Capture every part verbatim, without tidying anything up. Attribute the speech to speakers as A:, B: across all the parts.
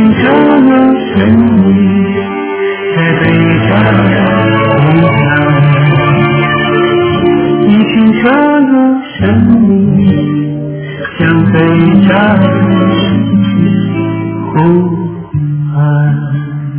A: 清澈的生命在对着你唱，你清澈的生命像对着呼唤。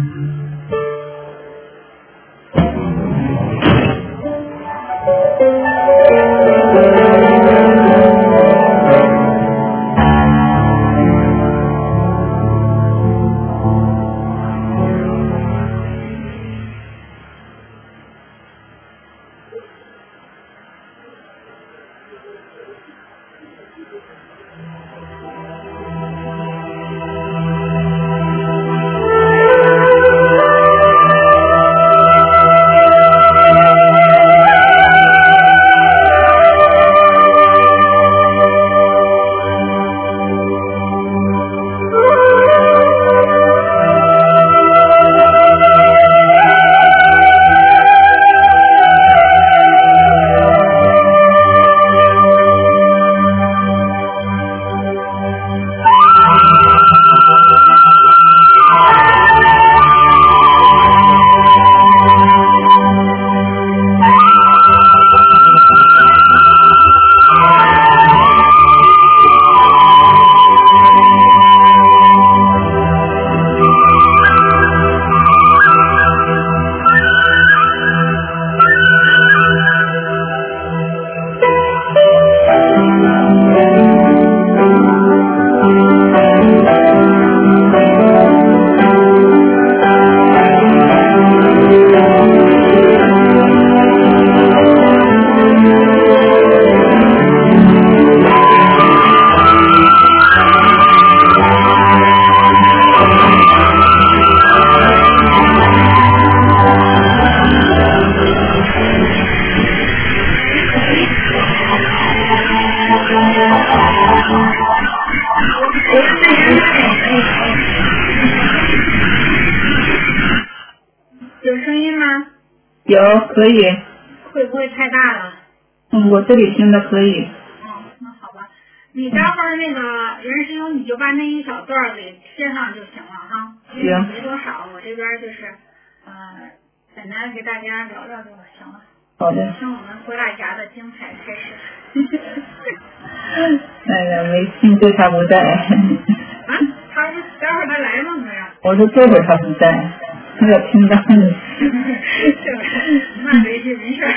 B: 有声音吗？
C: 有，可以。
B: 会不会太大了？
C: 嗯，我这里听的可以。
B: 哦，那好吧。你待会儿那个人师兄，你就把那一小段给贴上就行了哈。
C: 行。
B: 没多少，我这边就是呃简单给大家聊聊就行了。
C: 好的。
B: 听我们郭大侠的精彩开始。
C: 哎呀，没听对他不在。
B: 啊？他不待会儿他来吗？没有。
C: 我说这会儿他不在。他要听到你，
B: 那没事没事。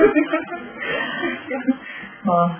C: 好。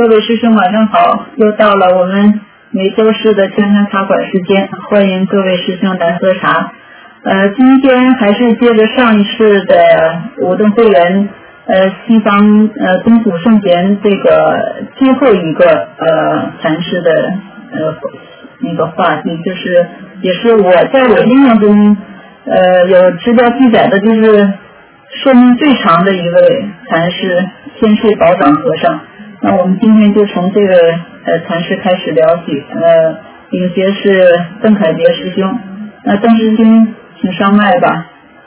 C: 位师兄晚上好，又到了我们每周四的天山茶馆时间，欢迎各位师兄来喝茶。呃，今天还是接着上一次的舞动会员呃西方呃东土圣贤这个最后一个呃禅师的呃那个话题，就是也是我在我印象中呃有资料记载的，就是寿命最长的一位禅师千岁宝长和尚。那我们今天就从这个呃禅师开始聊起，呃领学是邓凯别师兄，那邓师兄请上麦吧。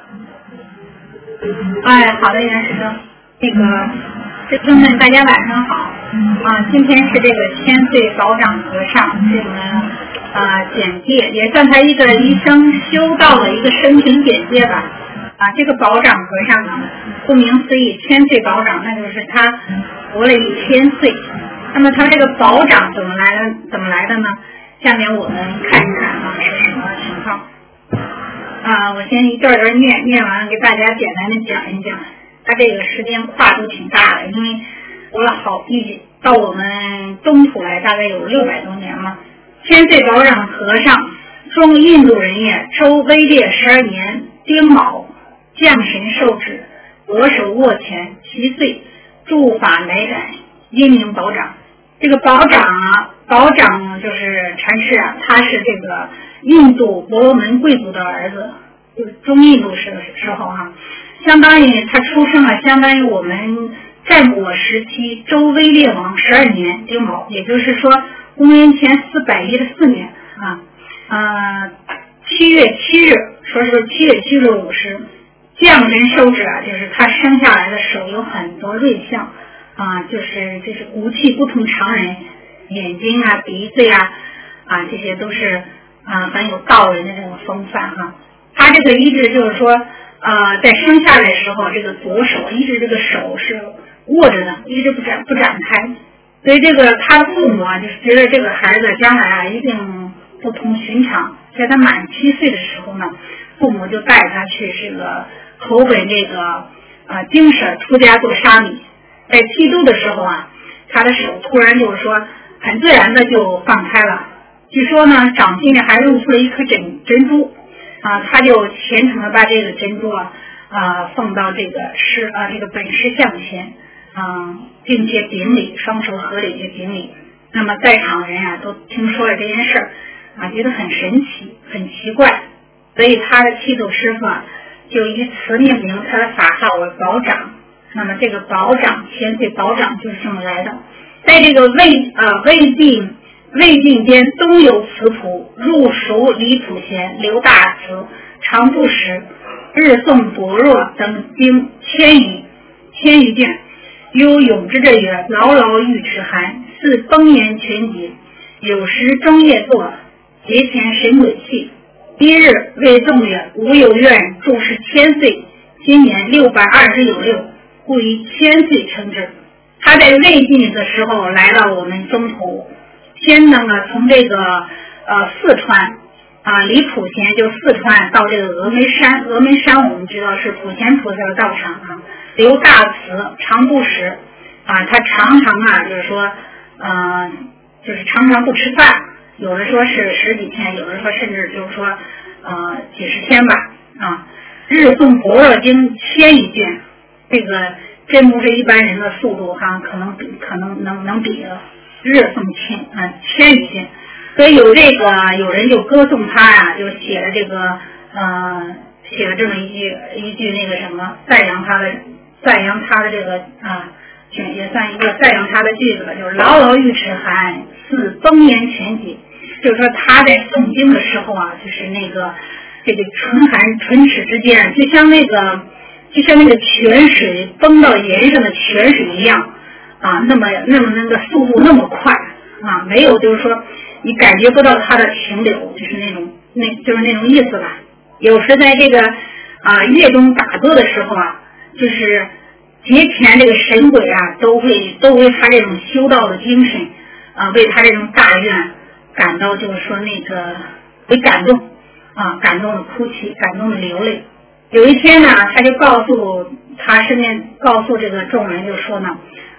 B: 哎，好的，袁师兄，那个师兄们大家晚上好啊！今天是这个千岁宝长和尚这个啊简介，也算他一个一生修道的一个生平简介吧。啊，这个宝长和尚呢，顾名思义，千岁宝长，那就是他活了一千岁。那么他这个宝长怎么来的？怎么来的呢？下面我们看一看啊是什么情况。啊，我先一段段念，念完了给大家简单的讲一讲。他这个时间跨度挺大的，因为活了好一到我们东土来大概有六百多年了。千岁宝长和尚，中印度人也，周威烈十二年丁卯。降神受旨，左手握拳，七岁诸法乃改，因名宝长。这个宝长啊，宝长就是禅师啊，他是这个印度婆罗门贵族的儿子，就是中印度时的时候啊，相当于他出生了，相当于我们战国时期周威烈王十二年丁卯，也就是说公元前四百一十四年啊，呃，七月七日，说是七月七日午时。降神受旨啊，就是他生下来的手有很多瑞相啊，就是就是骨气不同常人，眼睛啊、鼻子呀 啊, 啊，这些都是啊很有道人的这种风范哈、啊。他这个一直就是说，呃，在生下来的时候，这个左手一直这个手是握着的，一直不展不展开，所以这个他父母啊，就是觉得这个孩子将来啊一定不同寻常，在他满七岁的时候呢，父母就带他去这个。口本这个啊经舍出家做沙弥，在剃度的时候啊，他的手突然就是说很自然的就放开了。据说呢，掌心里还露出了一颗珍珍珠啊，他就虔诚的把这个珍珠啊啊放到这个师啊这个本师像前啊，并且顶礼，双手合礼的顶礼。那么在场的人啊都听说了这件事儿啊，觉得很神奇，很奇怪，所以他的剃度师傅啊。就以此命名他的法号为宝长，那么这个宝长千岁宝长就是这么来的。在这个魏呃魏晋魏晋间，东有慈谱，入熟李普贤，刘大慈，常不识，日诵般若等经千余千余卷，有永之者曰：牢牢欲持寒，似崩言全集，有时中夜坐，节前神鬼气。一日为众曰：吾有愿住世千岁，今年六百二十有六，故以千岁称之。他在魏晋的时候来到我们中土，先呢从这个呃四川啊离普贤就四川到这个峨眉山，峨眉山我们知道是普贤菩萨的道场啊。刘大慈常不食啊，他常常啊就是说呃就是常常不吃饭。有的说是十几天，有的说甚至就是说，呃，几十天吧，啊，日诵般若经千余卷，这个真不是一般人的速度哈、啊，可能比可能能能比的，日诵千啊千余卷，所以有这个有人就歌颂他呀、啊，就写了这个呃写了这么一句一句那个什么赞扬他的赞扬他的这个啊。也算一个赞扬他的句子了，就是牢牢欲持寒，似崩言全集。就是说他在诵经的时候啊，就是那个这个唇寒唇齿之间，就像那个就像那个泉水崩到岩上的泉水一样啊，那么那么那个速度那么快啊，没有就是说你感觉不到它的停留，就是那种那就是那种意思吧。有时在这个啊乐中打坐的时候啊，就是节前这个神鬼啊，都会都为他这种修道的精神啊，为他这种大愿感到就是说那个为感动啊，感动的哭泣，感动的流泪。有一天呢，他就告诉他身边告诉这个众人就说呢，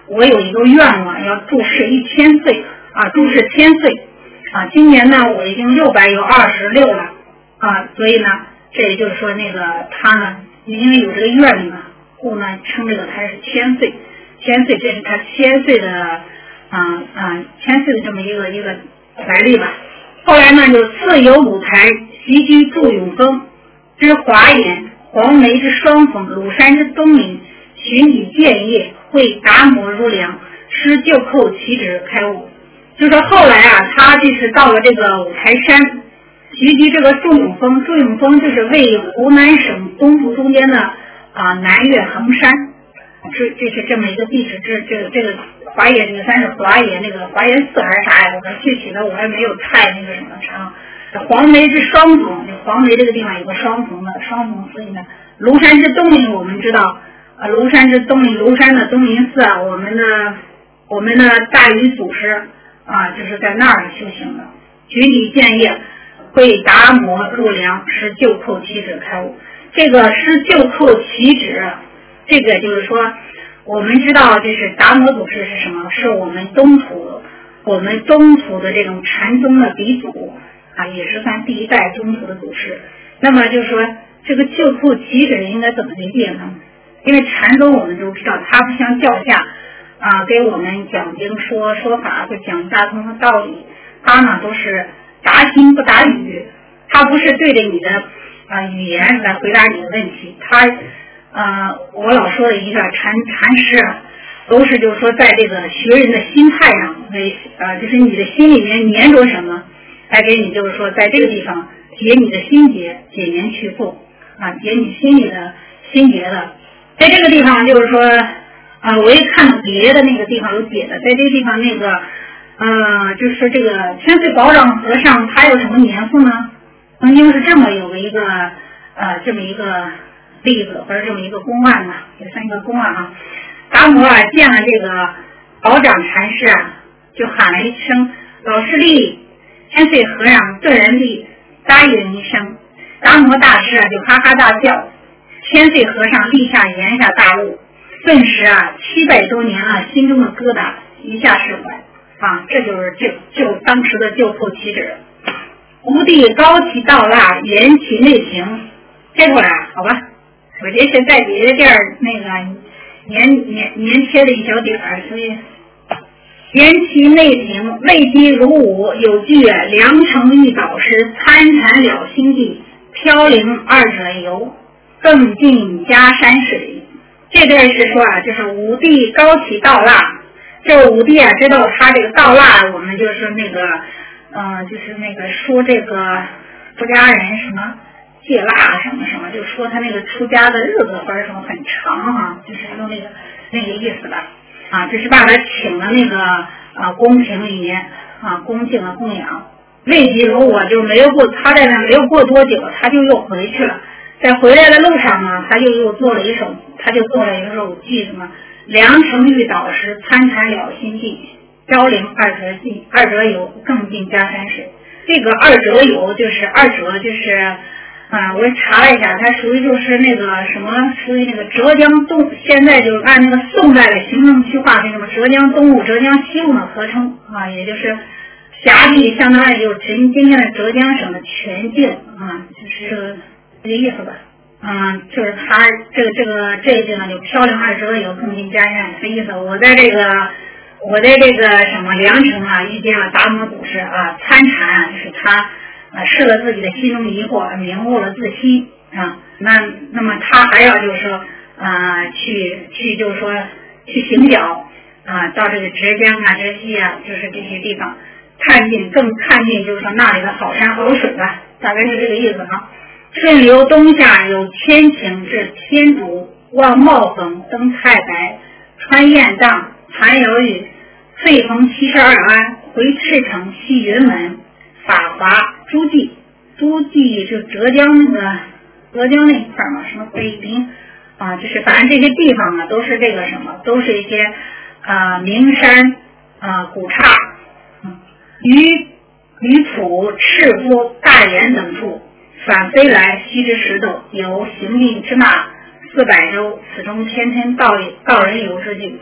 B: 我有一个愿望，要住世一千岁啊，住世千岁啊。今年呢，我已经六百有二十六了啊，所以呢，这也就是说那个他呢已经有这个愿力了，故呢称这个他是千岁，千岁这是他千岁的啊啊千岁的这么一个一个来历吧。后来呢，就自有五台，席居祝永峰之华严，黄梅之双峰，鲁山之东林，寻体建业，会达摩如梁，施旧寇其旨开悟。就说后来啊，他就是到了这个五台山，袭击这个祝永峰。祝永峰就是位湖南省东部中间的啊南岳衡山，这这是这么一个地址。这这个这个华严这个山是华严那个华严寺还是啥呀？我具体的我还没有太那个什么啥。黄梅之双峰，黄梅这个地方有个双峰的双峰，所以呢，庐山之东林我们知道。啊，庐山之东林，庐山的东林寺啊，我们的我们的大禹祖师啊，就是在那儿修行的。举体建业，会达摩入梁，施旧寇其旨开悟。这个施旧寇其旨，这个就是说，我们知道，就是达摩祖师是什么？是我们东土，我们东土的这种禅宗的鼻祖啊，也是算第一代东土的祖师。那么就是说，这个旧寇其旨应该怎么理解呢？因为禅宗我们都知道，它不像教下啊给我们讲经说说法，就讲大通的道理，它呢都是答心不答语，它不是对着你的啊语言来回答你的问题，它呃我老说的一个禅禅师啊，都是就是说在这个学人的心态上为呃就是你的心里面粘着什么，来给你就是说在这个地方解你的心结，解缘去垢啊，解你心里的心结的。在这个地方就是说啊，我也看到别的那个地方有解的，在这个地方那个呃就是这个千岁宝掌和尚他有什么年富呢？曾经是这么有一个呃这么一个例子，或者这么一个公案吧，也算一个公案啊。达摩啊见了这个宝掌禅师啊，就喊了一声老师立，千岁和尚顿然立，答应一声，达摩大师啊就哈哈大笑。千岁和尚立下言下大悟，顿时啊七百多年了，心中的疙瘩一下释怀啊，这就是就就当时的旧寇其旨。无地高其道腊，言其内情。这会儿啊，好吧，我这是在别的地儿那个粘粘粘贴了一小点儿，所以言其内情，未积如舞，有句良辰欲倒时，参禅了心地，飘零二者游。更尽家山水。这段是说啊，就是五帝高起道腊。这五帝啊，知道他这个道腊，我们就是那个，呃，就是那个说这个出家人什么戒腊什么什么，就说他那个出家的日子或者什么很长哈、啊，就是用那个那个意思吧。啊，就是把他请了那个啊宫廷里面啊恭敬的供养。未及如我就没有过，他在那没有过多久，他就又回去了。在回来的路上呢，他就又做了一首，他就做了一首句什么良辰欲倒时，参禅了心地，飘零二者尽，二者有，更尽家山水。这个二者有就是二者就是啊，我查了一下，它属于就是那个什么，属于那个浙江东，现在就按那个宋代的行政区划，那什么浙江东部、浙江西部的合称啊，也就是辖地相当于就是今今天的浙江省的全境啊，就是这个意思吧。嗯，就是他这个这个这一句呢，就飘零二者有，更尽家山，这意思。我在这个我在这个什么良辰啊，遇见了达摩祖师啊，参禅就是他啊释了自己的心中疑惑，明悟了自心啊。那那么他还要就是说啊，去去就是说去行脚啊，到这个浙江啊、浙西啊，就是这些地方看尽，更看尽就是说那里的好山好水吧，大概是这个意思啊。顺流东下有千顷至天竺，望茂峰登太白，穿雁荡盘瑶屿，翠峰七十二安，回赤城西云门，法华诸暨。诸暨就浙江那个浙江那一块嘛，什么北平啊，就是反正这些地方呢，都是这个什么，都是一些啊名山啊古刹，嗯，于于浦、赤夫、大研等处。反飞来西之石头，有行进之那四百州，此中天天道道人游之境。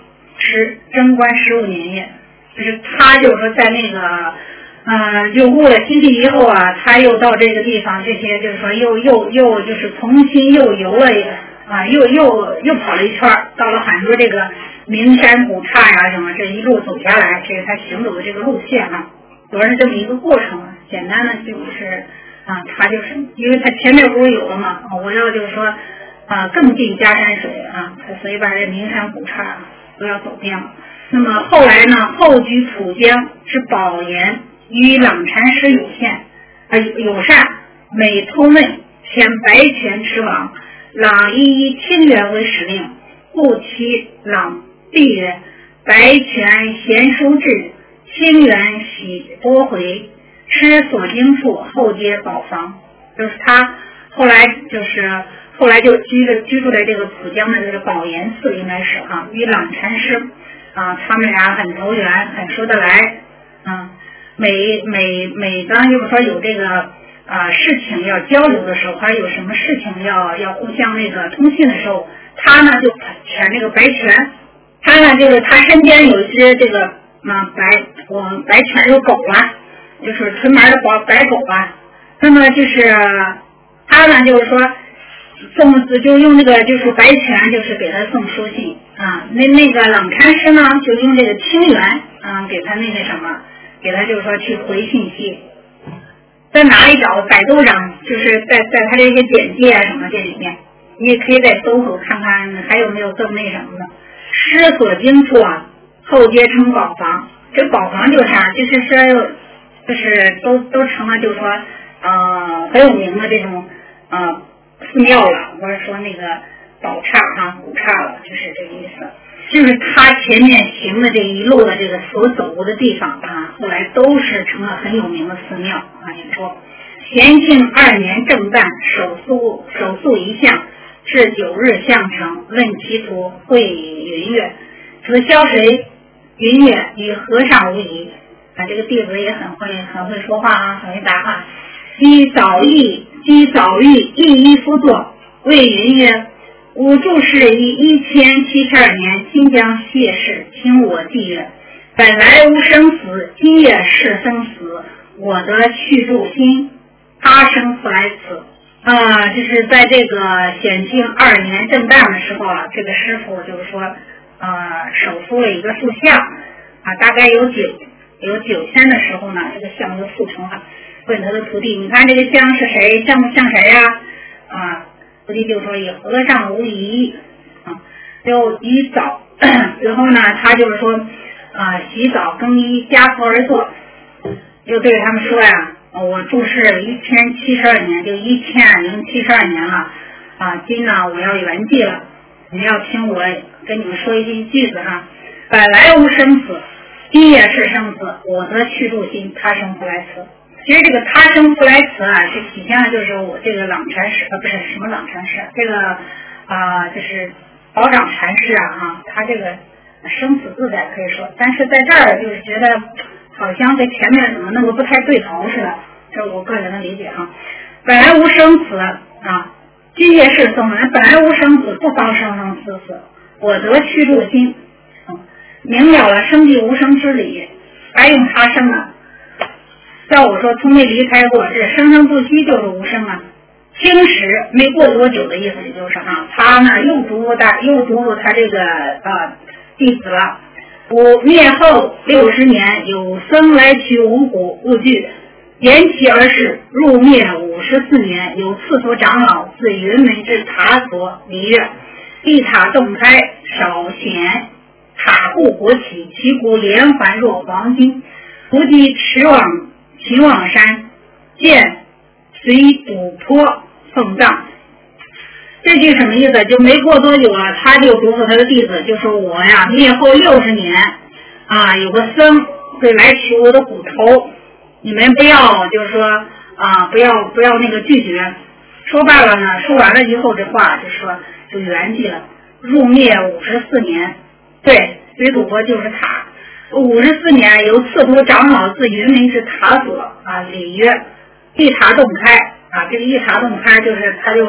B: 持贞观十五年也，就是他就是说在那个呃就悟了心地以后啊，他又到这个地方，这些就是说又又又就是重新又游了啊，又又又跑了一圈，到了很多这个名山古刹呀什么，这一路走下来，这是他行走的这个路线啊，主要是这么一个过程。简单的就是啊，他就是因为他前面不是有了嘛，我要就是说啊更进嘉山水啊，所以把这名山古刹都要走遍了。那么后来呢，后居浦江之宝岩，与朗禅师有限啊友善，每通问遣白泉持往，朗一一清源为使令，故其朗必曰：白泉贤书至，清源喜多回，吃所经处，后接宝房。就是他后来就是后来就居着居住在这个浦江的这个宝岩寺，应该是啊，与朗禅师啊，他们俩很投缘，很说得来啊。每每每当就是说有这个啊事情要交流的时候，还有什么事情要要互相那个通信的时候，他呢就选这个白泉，他呢就是他身边有一只这个啊白我们白犬有狗啊，就是纯白的白狗啊。那么就是他呢就是说送就用那个就是白泉就是给他送书信啊，那那个朗禅师呢就用这个清源啊给他那个什么，给他就是说去回信息。在哪里找？百度上就是在在他这些简介啊什么这里面，你也可以在搜索看看还有没有更那什么的。诗所经处啊，后接称宝房。这宝房就是啥？就是说就是都都成了就是说呃很有名的这种呃寺庙了，或者说那个宝刹啊古刹了，就是这个意思。就是他前面行的这一路的这个所走过的地方啊，后来都是成了很有名的寺庙啊。你说咸庆二年正旦，手塑手塑一像，至九日相成，问其徒会云曰：此萧谁？云曰：与和尚无疑。啊，这个弟子也很会很会说话啊，很会答话。即早意即早欲一一夫作，谓云曰：吾住世于一千七十二年，今将谢世，请我记曰：本来无生死，今夜是生死，我得去住心，他生复来此。啊，就是在这个显庆二年正旦的时候啊，这个师傅就是说，啊，手塑了一个塑像啊，大概有九有九天的时候呢，这个像就塑成了。问他的徒弟，你看这个像是谁？像不像谁呀？啊，徒弟就说以和尚无疑啊。就一早，然后呢，他就是说啊，洗澡更衣，家服而坐，就对他们说呀，我住世一千七十二年，就一千零七十二年了啊。今呢，我要圆寂了，你们要听我跟你们说一句句子哈。本来无生死，今也是生死，我得去住心，他生复来此。其实这个他生复来此啊，是体现了就是我这个朗禅师，呃，不是什么朗禅师，这个啊、呃，就是宝掌禅师啊，啊，他这个生死自在可以说，但是在这儿就是觉得好像在前面怎么弄个不太对头似的，这是我个人的理解啊。本来无生死啊，今夜是生死，本来无生死，不妨生生死死，我得去住心，嗯，明了了生寂无生之理，白用他生啊。照我说，从没离开过，这生生不息就是无生啊。清时没过多久的意思，也就是啊，他呢又读入大又读入他这个啊弟子了。五灭后六十年，有僧来取五谷物具，沿其而逝。入灭五十四年，有刺头长老自云门至塔所礼乐，地塔洞开，少显塔户国起，其骨连环若黄金。徒弟驰往秦望山，见随堵坡奉葬。这句什么意思？就没过多久了，他就嘱咐他的弟子，就说我呀灭后六十年啊，有个僧会来取我的骨头，你们不要就是说啊，不要不要那个拒绝。说罢了呢，说完了以后这话就说就圆寂了。入灭五十四年，对，随堵坡就是塔。五十四年，由刺头长老自云门至塔所啊礼约，一塔洞开啊，这个一塔洞开就是他就他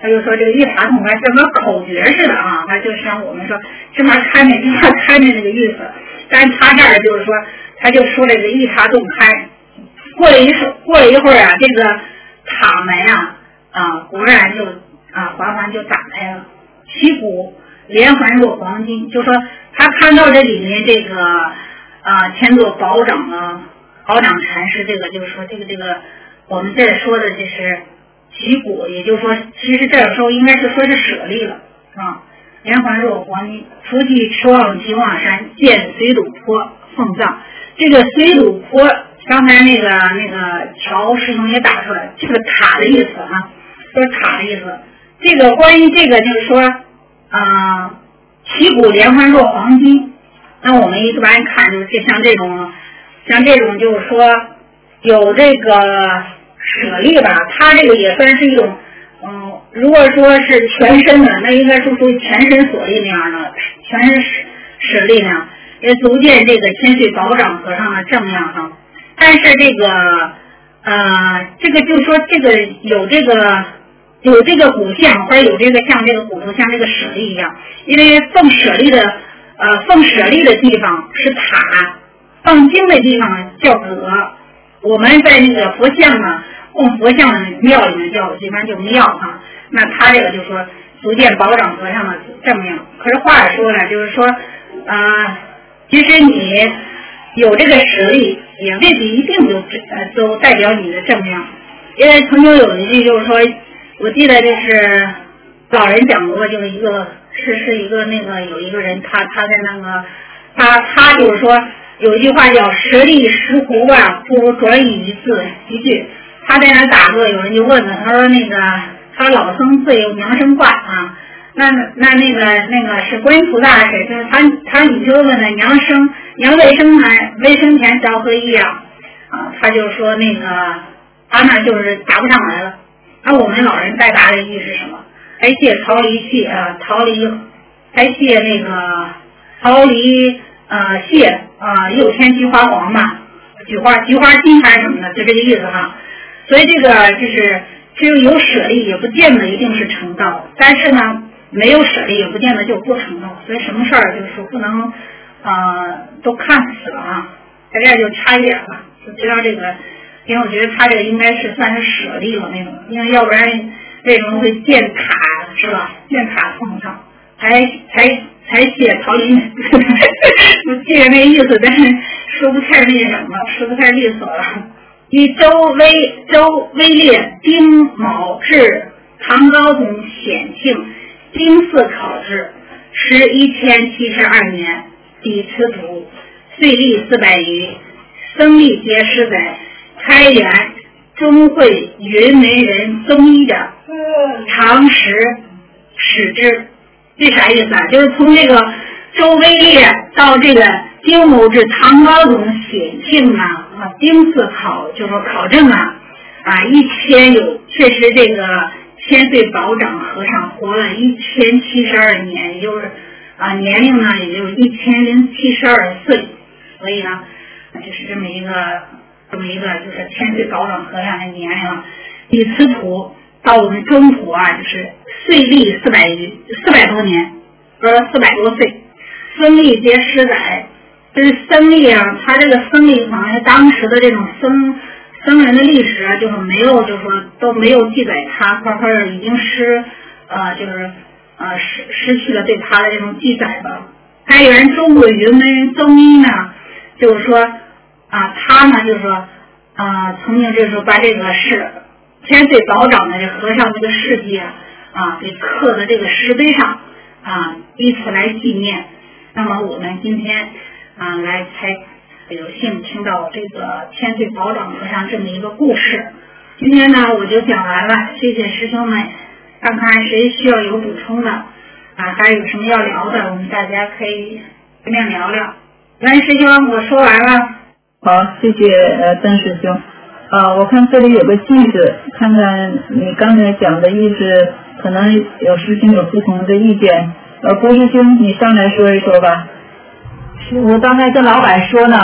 B: 他就说这个一塔通还像个口诀似的啊，他就像我们说这边看见这边看见那个意思，但是他这儿就是说他就说这个一塔洞开，过了一过了一会儿啊，这个塔门啊啊果然就啊缓缓就打开了，旗鼓连环若黄金，就说他看到这里面这个啊千座宝掌啊宝掌禅师，这个就是说这个这个我们这儿说的就是旗鼓，也就是说其实这时候应该是说是舍利了啊。连环若黄金，出去持望极望山，见随鲁坡奉藏。这个随鲁坡，刚才那个那个乔师兄也打出来，这个塔的意思啊，说塔的意思。这个关于这个就是说啊，旗鼓连环若黄金。那我们一般看就是像这种，像这种就是说有这个舍利吧，它这个也算是一种。嗯，如果说是全身的，那应该是属于全身锁力那样的，全身使力量，也足见这个千岁宝掌和尚的正量哈。但是这个呃，这个就是说这个有这个有这个骨像，或者有这个像这个骨头像这个舍利一样，因为奉舍利的呃奉舍利的地方是塔，放经的地方叫阁，我们在那个佛像呢。供佛像的庙里面叫一般就庙啊，那他这个就说足见宝掌和尚的正量。可是话说呢，就是说啊、呃，其实你有这个实力，也未必一定就呃都代表你的正量。因为曾经有一句就是说，我记得就是老人讲过，就是一个是是一个那个有一个人，他他在那个他他就是说有一句话叫实力石斛啊，不如转以一字一句。他在那打坐，有人就问他，他说那个他老僧自有娘生观啊，那那那个那个是观音菩萨还是就是他他女就问他娘生娘未生还未生前着何意啊？啊，他就说那个他那就是答不上来了。那我们老人代答的意是什么？还谢逃离谢啊，逃离还谢那个逃离呃谢啊，又添菊花黄嘛，菊花菊花心还是什么的，就这个意思哈。所以这个就是只有有舍利也不见得一定是成道，但是呢没有舍利也不见得就不成道。所以什么事儿就是说不能呃都看死了啊，在这就差一点吧，就知道这个，因为我觉得他这个应该是算是舍利了那种，因为要不然为什么会建塔是吧？建塔奉上才才才写桃林，我记得那意思，但是说不太那什么，说不太利索了。以周威周威烈丁卯至唐高宗显庆丁巳考制，时一千七十二年，抵此土，岁历四百余，僧历皆师载，开元中会云门人宗一者，常识使之。这啥意思啊？就是从这个周威烈到这个丁卯至唐高宗显庆啊。啊，丁巳考就说考证啊，啊一千有确实这个千岁宝掌和尚活了一千七十二年，也就是啊年龄呢也就是一千零七十二岁，所以呢就是这么一个这么一个就是千岁宝掌和尚的年龄了。以此土到我们中土啊，就是岁历四百余四百多年，呃四百多岁，僧历皆师载。就是僧历啊，他这个僧历好像当时的这种僧僧人的历史啊，就是没有，就是说都没有记载他，或者已经失呃，就是呃失失去了对他的这种记载吧。开元中会云门人宗一呢，就是说啊，他呢就是说啊，曾经就是说把这个是千岁宝掌的这和尚这个事迹啊啊给刻在这个石碑上啊，以此来纪念。那么我们今天。啊，来才有幸听到这个千岁宝掌和尚这么一个故事。今天呢，我就讲完了，谢谢师兄们。看看谁需要有补充的啊，还有什么要聊的，我们大家可以随便聊聊。来，师兄，我说完了。
C: 好，谢谢呃邓师兄。啊，我看这里有个句子，看看你刚才讲的意思，可能有师兄有不同的意见。呃，郭师兄，你上来说一说吧。
D: 我刚才跟老板说呢，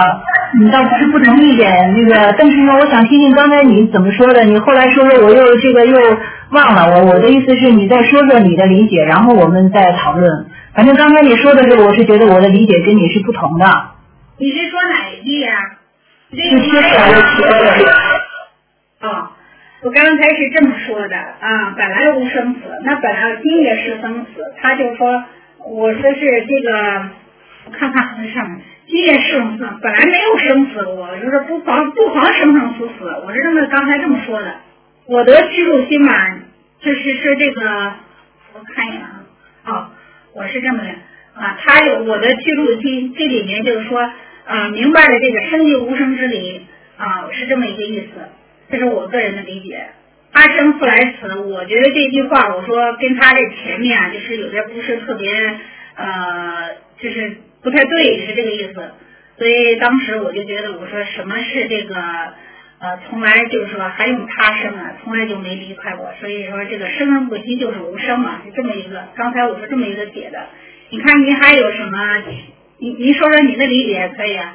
C: 你倒不是不同意见，那个邓师兄，我想听听刚才你怎么说的，你后来说说我又这个又忘了，我我的意思是你再说说你的理解，然后我们再讨论。反正刚才你说的时候，我是觉得我的理解跟你是不同的。
B: 你是说哪一句呀、啊？
C: 是切出来的切的。
B: 哦，我刚才是这么说的啊，本来无生死，那本来今也是生死，他就说，我说是这个，我看看上面，今也是生死，本来没有生死，我就是不妨不妨生生死死，我是这么刚才这么说的。我得屈辱心嘛，就是是这个，我看一眼啊，哦，我是这么的啊，他有我的屈辱心，这里面就是说。啊，明白了这个生即无生之理啊，是这么一个意思，这是我个人的理解。他生复来此，我觉得这句话，我说跟他这前面啊，就是有点不是特别，呃，就是不太对，是这个意思。所以当时我就觉得，我说什么是这个，呃，从来就是说还用他生啊，从来就没离开过。所以说这个生生不息就是无生嘛，是这么一个。刚才我说这么一个解的，你看您还有什么？您您说说你的理解可以啊？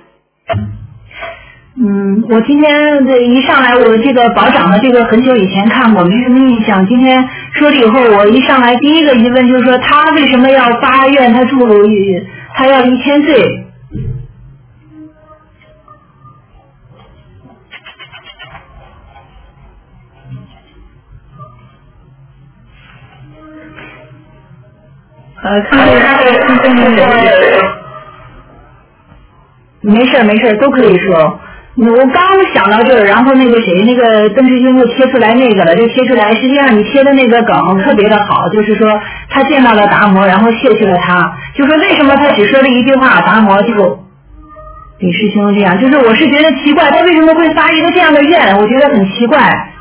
C: 嗯，我今天这一上来，我这个保长的这个很久以前看过，没什么印象。今天说了以后，我一上来第一个疑问就是说，他为什么要发愿？他住他要一千岁。呃，看看他的看看那个。没事没事都可以说。我刚想到这儿，然后那个谁，那个邓师兄又贴出来那个了，就贴出来。实际上你贴的那个梗特别的好，就是说他见到了达摩，然后谢去了他，就说为什么他只说了一句话，达摩就李师兄这样，就是我是觉得奇怪，他为什么会发一个这样的愿，我觉得很奇怪。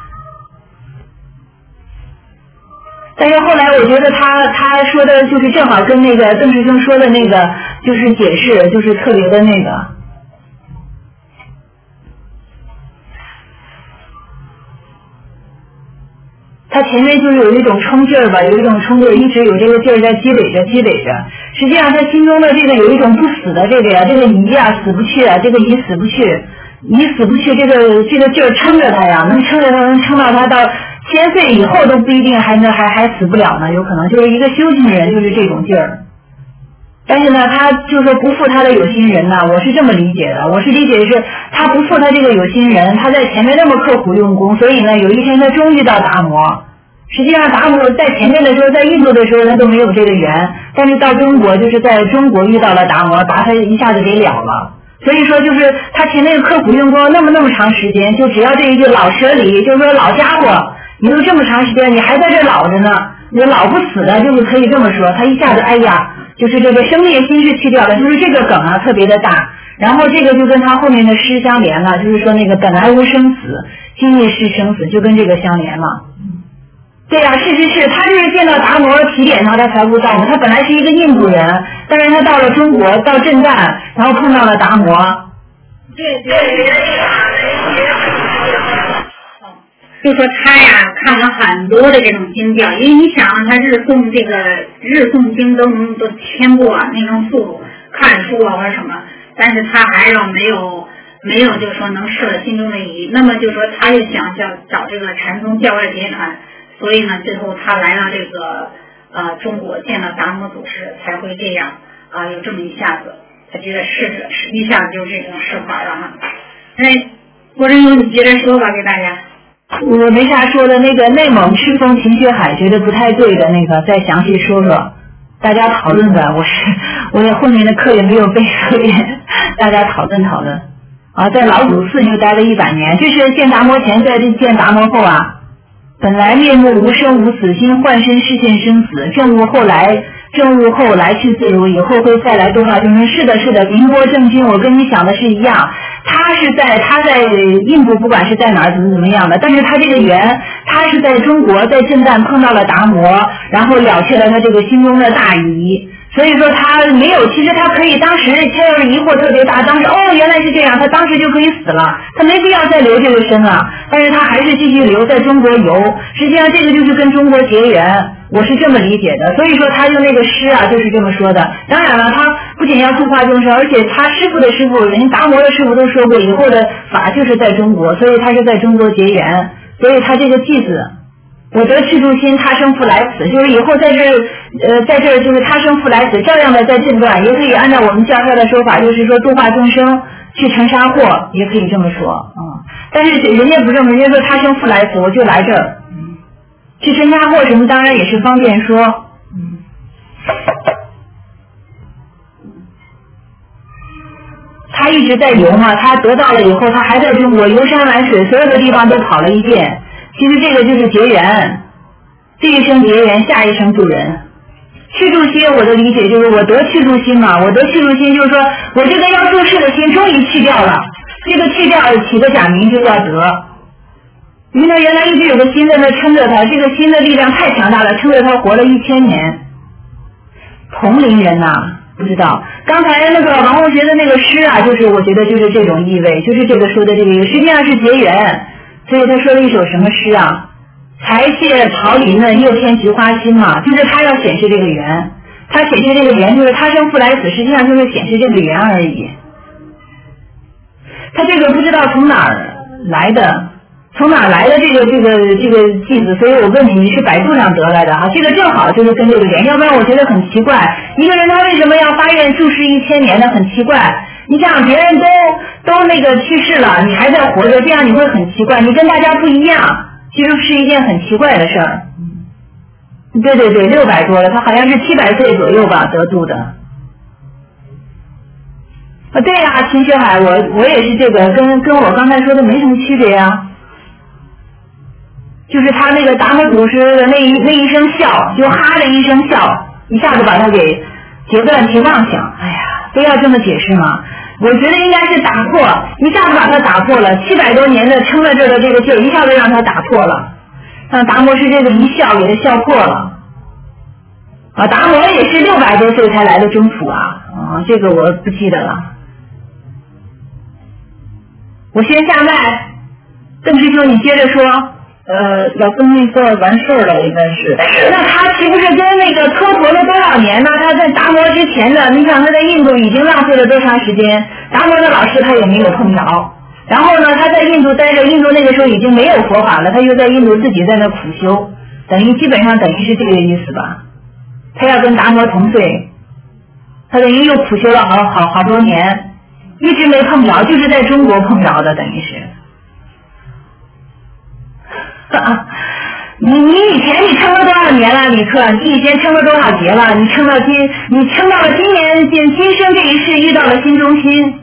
C: 但是后来我觉得他他说的就是正好跟那个邓师兄说的那个就是解释，就是特别的那个。他前面就是有一种冲劲儿吧，有一种冲劲儿，一直有这个劲儿在积累着积累着。实际上他心中的这个有一种不死的这个呀，这个疑啊死不去啊，这个疑死不去，疑死不去，这个这个劲儿撑着他呀，能撑着他，能撑到他到千岁以后都不一定还能还还死不了呢，有可能就是一个修行人就是这种劲儿。但是呢，他就说不负他的有心人呢，我是这么理解的。我是理解是他不负他这个有心人，他在前面那么刻苦用功，所以呢，有一天他终于到达摩。实际上达摩在前面的时候，在印度的时候他都没有这个缘，但是到中国就是在中国遇到了达摩，把他一下子给了了。所以说就是他前面刻苦用功那么那么长时间，就只要这一句老舍里，就是说老家伙，你都这么长时间，你还在这老着呢，你老不死的，就是可以这么说。他一下子哎呀。就是这个生灭心是去掉了，就是这个梗啊特别的大，然后这个就跟他后面的诗相连了，就是说那个本来无生死，今日是生死，就跟这个相连了。对呀、啊，是是是，他就是见到达摩起点上他才悟道嘛，他本来是一个印度人，但是他到了中国到震旦，然后碰到了达摩。
B: 对对对。就说他呀看了很多的这种经教，因为你想他日诵这个日诵经都能都千步啊那种速度看书啊或者什么，但是他还要没有没有就是说能摄了心中的疑，那么就说他就想要找这个禅宗教外结传，所以呢最后他来到这个呃中国见到达摩祖师才会这样啊、呃、有这么一下子，他觉得是是一下子就这种释怀了哈。哎，郭真友你接着说吧给大家。
C: 我没啥说的，那个内蒙赤峰秦血海觉得不太对的那个再详细说说，大家讨论吧。我是我的后面的课也没有背，所以大家讨论讨论。啊，在老祖寺就待了一百年，这是见达摩前，在这见达摩后啊。本来面目无生无死，心幻身视现生死，正悟后来正悟后来去自如，以后会再来度化众生。是的，是的，凌波正君，我跟你想的是一样。他是在他在印度，不管是在哪儿怎么怎么样的，但是他这个缘，他是在中国在震旦碰到了达摩，然后了却了他这个心中的大疑。所以说他没有，其实他可以当时他要是疑惑特别大，当时哦原来是这样，他当时就可以死了，他没必要再留这个身了，但是他还是继续留在中国游。实际上这个就是跟中国结缘，
D: 我是这么理解的。所以说他用那个诗啊就是这么说的。当然了，他不仅要度化众生，而且他师傅的师傅人达摩的师傅都说过，以后的法就是在中国，所以他是在中国结缘。所以他这个句子，我得去住心，他生复来此，就是以后在这呃在这就是他生复来此，照样的在这段也可以按照我们教授的说法，就是说度化众生去尘沙祸，也可以这么说啊、嗯。但是人家不这么，人家说他生复来此，我就来这儿。嗯，去尘沙祸什么当然也是方便说。嗯，他一直在游嘛，他得到了以后，他还在中国游山玩水，所有的地方都跑了一遍。其实这个就是结缘，这一生结缘，下一生度人。去住心，我的理解就是我得去住心嘛，我得去住心就是说我这个要注视的心终于去掉了，这个去掉起个假名就叫得。因为他原来一直有个心在那撑着他，这个心的力量太强大了，撑着他活了一千年。同龄人呐、啊，不知道。刚才那个王同学的那个诗啊，就是我觉得就是这种意味，就是这个说的这个意味，实际上是结缘。所以他说了一首什么诗啊？才谢桃李嫩，又添菊花心嘛，就是他要显示这个缘，他显示这个缘就是他生复来此，实际上就是显示这个缘而已。他这个不知道从哪儿来的，从哪儿来的这个这个这个句子，所以我问你，你是百度上得来的哈？这个正好就是跟这个缘，要不然我觉得很奇怪，一个人他为什么要发愿注释一千年呢？很奇怪。你想别人都都那个去世了，你还在活着，这样你会很奇怪，你跟大家不一样，其实是一件很奇怪的事儿。对对对，六百多了，他好像是七百岁左右吧得度的。啊，对呀、啊，秦学海，我我也是这个，跟跟我刚才说的没什么区别呀、啊。就是他那个达摩祖师的那一那一声笑，就哈的一声笑，一下子把他给截断其妄想。哎呀，非要这么解释吗？我觉得应该是打破，一下子把他打破了，七百多年的撑在这的这个劲儿，一下子让他打破了。让达摩是这个一笑给他笑破了。啊，达摩也是六百多岁才来的中土啊，啊，这个我不记得了。我先下麦，邓师兄你接着说。
C: 呃，老公那个完事儿了，应该是。
D: 那他岂不是跟那个蹉跎了多少年呢？他在达摩之前的，你想他在印度已经浪费了多长时间？达摩的老师他也没有碰着。然后呢，他在印度待着，印度那个时候已经没有佛法了，他又在印度自己在那苦修，等于基本上等于是这个意思吧。他要跟达摩同岁，他等于又苦修了好好好多年，一直没碰着，就是在中国碰着的，等于是。你你以前你撑了多少年了，李克？你以前撑了多少劫了？你撑到今，你撑到了今年今今生这一世遇到了心中心。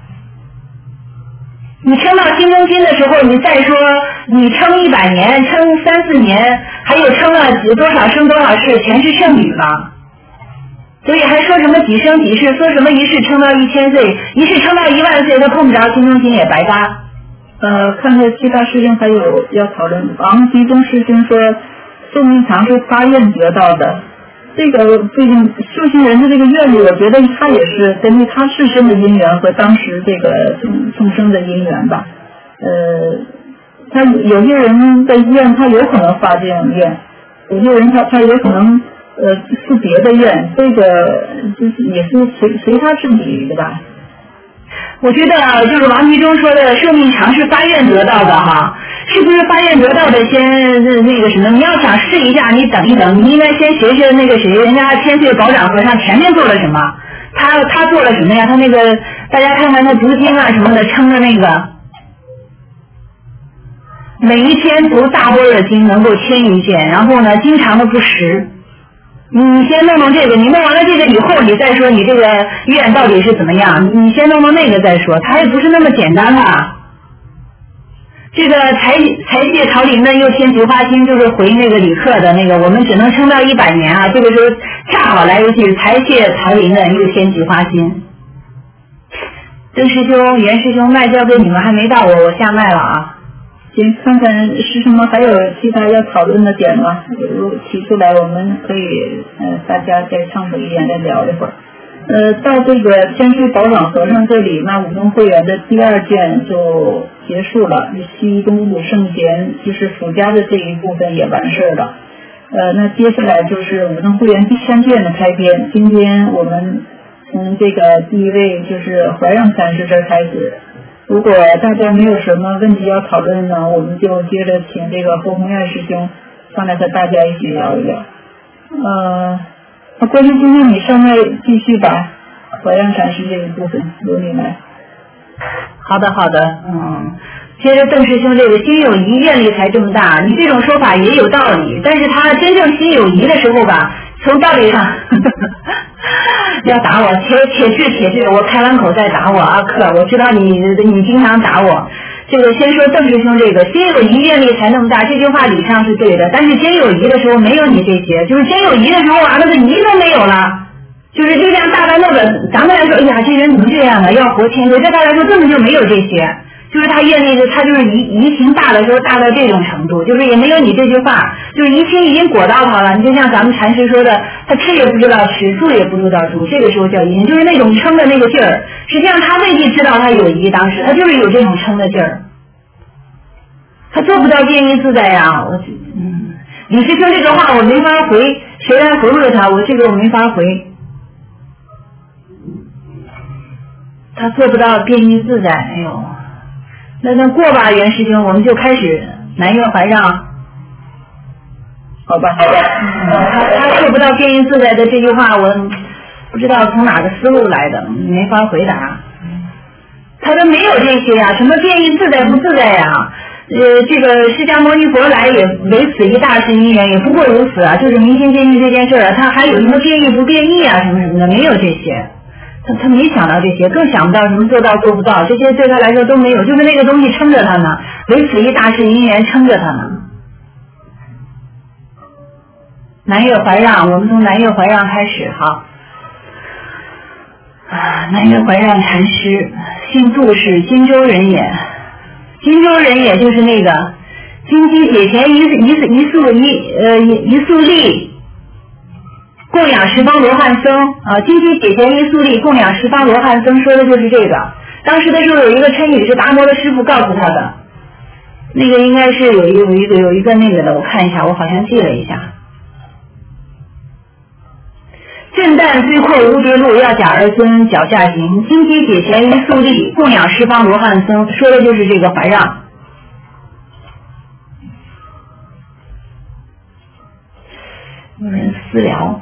D: 你撑到心中心的时候，你再说你撑一百年，撑三四年，还有撑了多少生多少世，全是剩女吧？所以还说什么几生几世，说什么一世撑到一千岁，一世撑到一万岁，他碰不着心中心也白搭。
C: 呃，看看其他师兄还有要讨论。王吉中师兄说，寿命长是发愿得到的。这个最近修行人的这个愿力，我觉得他也是根据他自身的因缘和当时这个众众生的因缘吧。呃，他有些人的愿，他有可能发这样愿；有些人他他有可能呃是别的愿，这个就是也是随随他自己的吧。
D: 我觉得就是王其中说的寿命长是发愿得到的哈，是不是发愿得到的先那个什么？你要想试一下，你等一等，你应该先学学那个谁，人家千岁宝掌和尚前面做了什么？他他做了什么呀？他那个大家看看他读经啊什么的，撑着那个，每一天读大般若经能够千余卷，然后呢经常的不食。你先弄弄这个，你弄完了这个以后，你再说你这个愿到底是怎么样？你先弄弄那个再说，它也不是那么简单的。这个才才谢桃李嫩又添菊花心，就是回那个李克的那个，我们只能撑到一百年啊。这个时候恰好来一句才谢桃李嫩又添菊花心。曾师兄、袁师兄，麦交给你们，还没到我，我下麦了啊。
C: 行，看看师兄们还有其他要讨论的点吗？如果提出来，我们可以呃大家再畅所欲言再聊一会儿。呃，到这个千岁宝掌和尚这里，那五宗会员的第二卷就结束了，西东五圣贤就是附加的这一部分也完事了。 呃，那接下来就是武当会员第三卷的开篇。今天我们从这个第一位就是怀让禅师这儿开始。如果大家没有什么问题要讨论呢，我们就接着请这个侯宏愿师兄上来和大家一起聊一聊。呃，那关于今天你上来继续把怀让禅师这一部分由你来。
D: 好的，好的，嗯。接着邓师兄这个心有疑愿力才这么大，你这种说法也有道理，但是他真正心有疑的时候吧，从道理上呵呵要打我，且且是且是，我开完口再打我啊，克，我知道你你经常打我。这个先说邓师兄这个心有疑愿力才那么大，这句话理上是对的，但是真有疑的时候没有你这些，就是真有疑的时候啊，那个疑都没有了。就是力量大到那个，咱们来说，哎呀，这人怎么这样呢？要活千岁，对他来说根本就没有这些。就是他愿力，他就是疑疑情大的时候大到这种程度，就是也没有你这句话，就是疑情已经裹到他了。你就像咱们禅师说的，他吃也不知道吃，住也不知道住，这个时候叫疑情，就是那种撑的那个劲儿。实际上他未必知道他有疑，当时他就是有这种撑的劲儿，他做不到便衣自在呀。我嗯，李师兄这个话我没法回，谁来回复他？我这个我没法回。他做不到便衣自在，哎呦。那那过吧，袁师兄，我们就开始南岳怀让，
C: 好吧，好吧。
D: 嗯、他他做不到便衣自在的这句话，我不知道从哪个思路来的，没法回答。他都没有这些呀，什么便衣自在不自在呀？呃，这个释迦牟尼佛来也为此一大事因缘，也不过如此啊，就是明心见性这件事儿，他还有什么便衣不便衣啊，什么什么的，没有这些。他他没想到这些，更想不到什么做到做不到，这些对他来说都没有，就是那个东西撑着他呢，为此一大事因缘撑着他呢。南岳怀让，我们从南岳怀让开始，好。啊，南岳怀让禅师，姓杜氏，荆州人也。荆州人也就是那个金鸡解前一一一宿一呃一宿力。供养十方罗汉僧啊，金鸡解前一宿力供养十方罗汉僧，说的就是这个。当时的时候有一个谶语是达摩的师傅告诉他的，那个应该是有一个有一个有一个那个的，我看一下，我好像记了一下。震旦虽阔无别路，要假而尊脚下行。金鸡解前一宿力供养十方罗汉僧，说的就是这个怀让。有人私聊。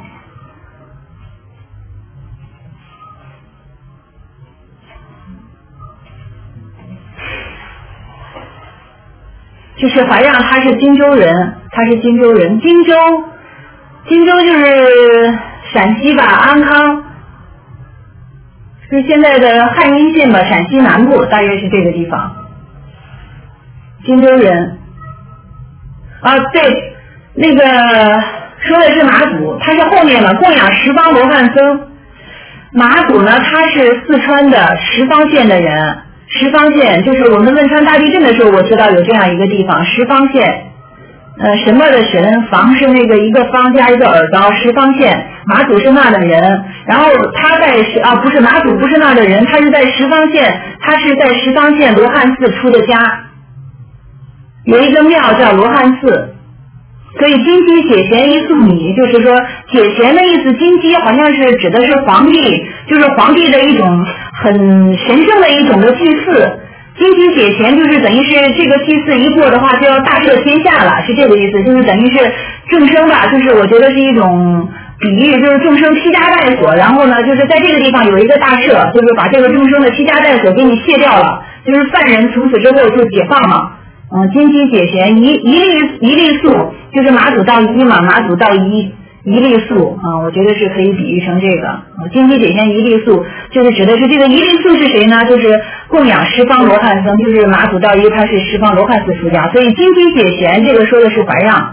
D: 就是怀让他是荆州人，他是荆州人，荆州，荆州就是陕西吧，安康，是现在的汉阴县吧，陕西南部，大约是这个地方。荆州人，啊，对，那个说的是马祖，他是后面的供养十方罗汉僧。马祖呢，他是四川的十方县的人。十方县就是我们汶川大地震的时候，我知道有这样一个地方，十方县，呃，什么的神，房是那个一个方加一个耳刀，十方县，马祖是那的人，然后他在十啊不是马祖不是那的人，他是在十方县，他是在十方县罗汉寺出的家，有一个庙叫罗汉寺。所以金鸡解前一宿米，就是说解前的意思，金鸡好像是指的是皇帝，就是皇帝的一种很神圣的一种的祭祀。金鸡解前就是等于是这个祭祀一过的话，就要大赦天下了，是这个意思，就是等于是众生吧，就是我觉得是一种比喻，就是众生披枷带锁，然后呢，就是在这个地方有一个大赦，就是把这个众生的披枷带锁给你卸掉了，就是犯人从此之后就解放了。嗯，金鸡解前一一粒一粒粟，就是马祖到一嘛，马祖到一一粒粟啊，我觉得是可以比喻成这个。金鸡解前一粒粟，就是指的是这个一粒粟是谁呢？就是供养十方罗汉僧，就是马祖到一，他是十方罗汉寺出家，所以金鸡解前这个说的是怀让，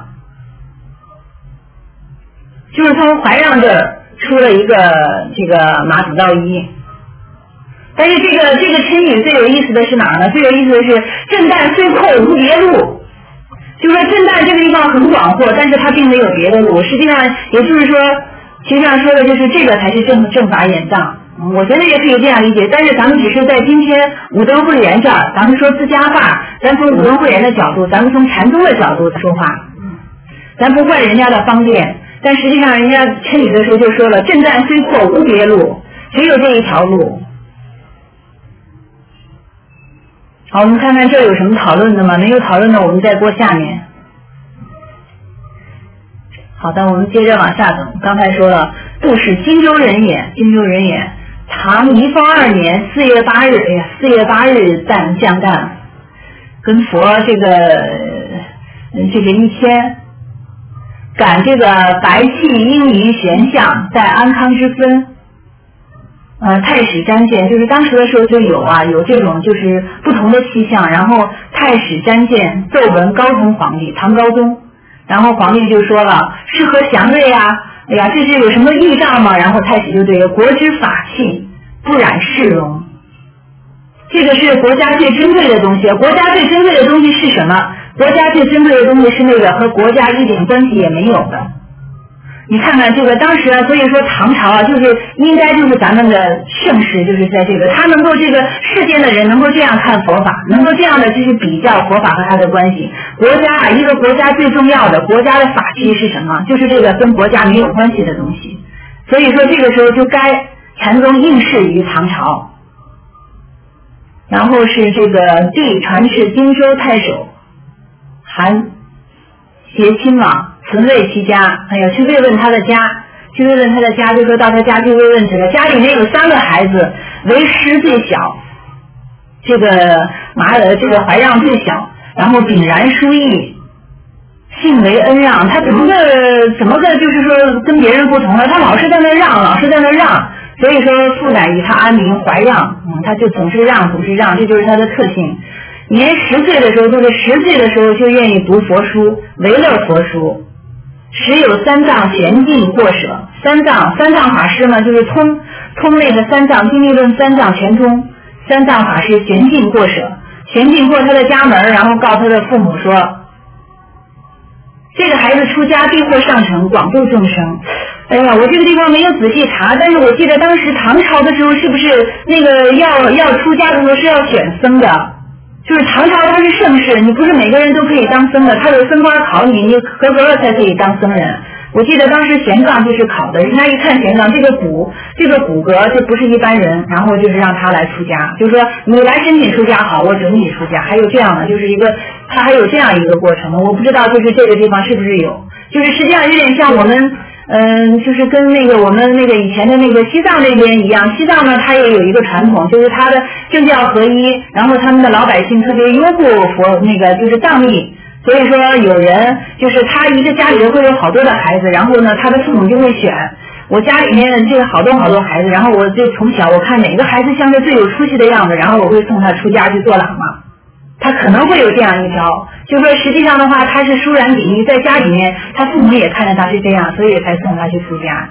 D: 就是从怀让这儿出了一个这个马祖到一。但是这个这个谶语最有意思的是哪儿呢？最有意思的是震旦虽阔无别路，就是说震旦这个地方很广阔，但是它并没有别的路。实际上也就是说，实际上说的就是这个才是正正法眼藏。我觉得也可以这样理解，但是咱们只是在今天武登会员这儿，咱们说自家话，咱从武登会员的角度，咱们从禅宗的角度说话。 咱不怪人家的方便，但实际上人家千里的时候就说了，震旦虽阔无别路，只有这一条路。好，我们看看这有什么讨论的吗？没有讨论的我们再过下面。好的，我们接着往下走。刚才说了，杜是荆州人也，荆州人也。唐宜丰二年四月八日，哎呀，四月八日诞降诞，跟佛这个这个一天，感这个白气阴于玄象，在安康之分。呃，太史瞻见，就是当时的时候就有啊，有这种就是不同的气象，然后太史瞻见奏闻高宗皇帝，唐高宗，然后皇帝就说了，是何祥瑞呀？哎呀，这是有什么预兆吗？然后太史就对，国之法器，不染世容。这个是国家最珍贵的东西，国家最珍贵的东西是什么？国家最珍贵的东西是那个和国家一点关系也没有的。你看看这个当时啊，所以说唐朝啊，就是应该就是咱们的盛世，就是在这个他能够这个世间的人能够这样看佛法，能够这样的就是比较佛法和他的关系。国家啊，一个国家最重要的国家的法器是什么？就是这个跟国家没有关系的东西。所以说这个时候就该禅宗应试于唐朝。然后是这个帝传敕荆州太守韩携亲王，存慰其家，哎呀，去慰问他的家，去慰问他的家，就说到他家去慰问去了。家里面有三个孩子，为师最小，这个马呃这个怀让最小，然后炳然淑义，性为恩让。他怎么个怎么个就是说跟别人不同了？他老是在那让，老是在那让，所以说父乃与他安名怀让，嗯，他就总是让，总是让，这就是他的特性。年十岁的时候，就是十岁的时候就愿意读佛书，为乐佛书。时有三藏玄尽过舍，三藏三藏法师呢，就是通通那个三藏经历论三藏全通，三藏法师玄尽过舍，玄尽过他的家门，然后告诉他的父母说，这个孩子出家必获上乘，广度众生。哎呀，我这个地方没有仔细查，但是我记得当时唐朝的时候，是不是那个要要出家的时候是要选僧的？就是唐朝它是盛世，你不是每个人都可以当僧的，他有僧官考你，你合格了才可以当僧人。我记得当时玄奘就是考的，人家一看玄奘这个骨这个骨骼就不是一般人，然后就是让他来出家，就是说你来申请出家好，我准你出家。还有这样的，就是一个他还有这样一个过程，我不知道就是这个地方是不是有，就是实际上有点像我们。嗯，就是跟那个我们那个以前的那个西藏那边一样，西藏呢它也有一个传统，就是它的政教合一，然后他们的老百姓特别拥护佛那个就是藏历，所以说有人就是他一个家里会有好多的孩子，然后呢他的父母就会选，我家里面这个好多好多孩子，然后我就从小我看哪个孩子像是最有出息的样子，然后我会送他出家去做喇嘛。他可能会有这样一条，就说实际上的话他是疏然比喻，在家里面他父母也看着他是这样，所以才送他去出家。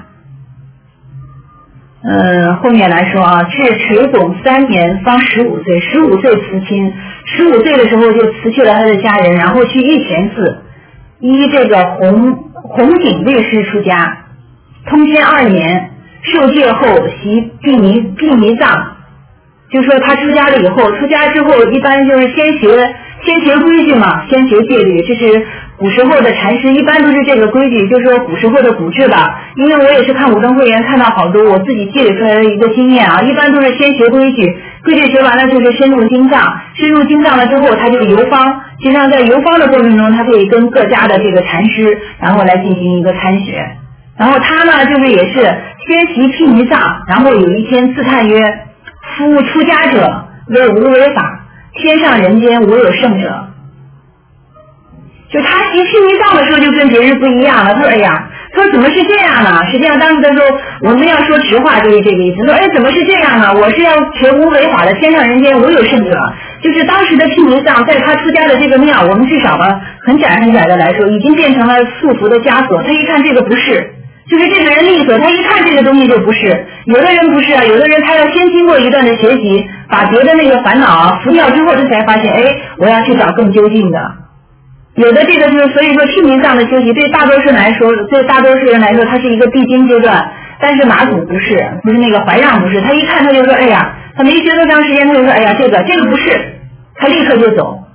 D: 呃，后面来说啊，至垂拱三年方十五岁，十五岁辞亲，十五岁的时候就辞去了他的家人，然后去玉泉寺依这个洪洪景律师出家，通天二年受戒后习毗尼毗尼藏。就说他出家了以后，出家之后一般就是先学先学规矩嘛，先学戒律，这是古时候的禅师一般都是这个规矩，就是说古时候的古制吧。因为我也是看武登会员看到好多我自己积累出来的一个经验啊，一般都是先学规矩，规矩学完了就是深入经藏，深入经藏了之后他就游方，实际上在游方的过程中他可以跟各家的这个禅师然后来进行一个参学。然后他呢就是也是先习毗尼藏，然后有一天自叹曰，夫出家者为无为法，天上人间无有圣者。就他习毗尼藏的时候就跟别人不一样了，他说哎呀，他说怎么是这样呢？实际上当时的时候我们要说实话就是这个意思，说哎怎么是这样呢？我是要学无为法的，天上人间无有圣者。就是当时的毗尼藏在他出家的这个庙，我们至少吧很窄很窄的来说已经变成了束缚的枷锁，他一看这个不是，就是这个人利索，他一看这个东西就不是。有的人不是啊，有的人他要先经过一段的学习，把别的那个烦恼啊拂掉之后，他才发现，哎，我要去找更究竟的。有的这个就是，所以说毗尼藏的修习对大多数人来说，对大多数人来说，它是一个必经阶段。但是马祖不是，不是那个怀让不是，他一看他就说，哎呀，他没学多长时间，他就说，哎呀，这个这个不是，他立刻就走。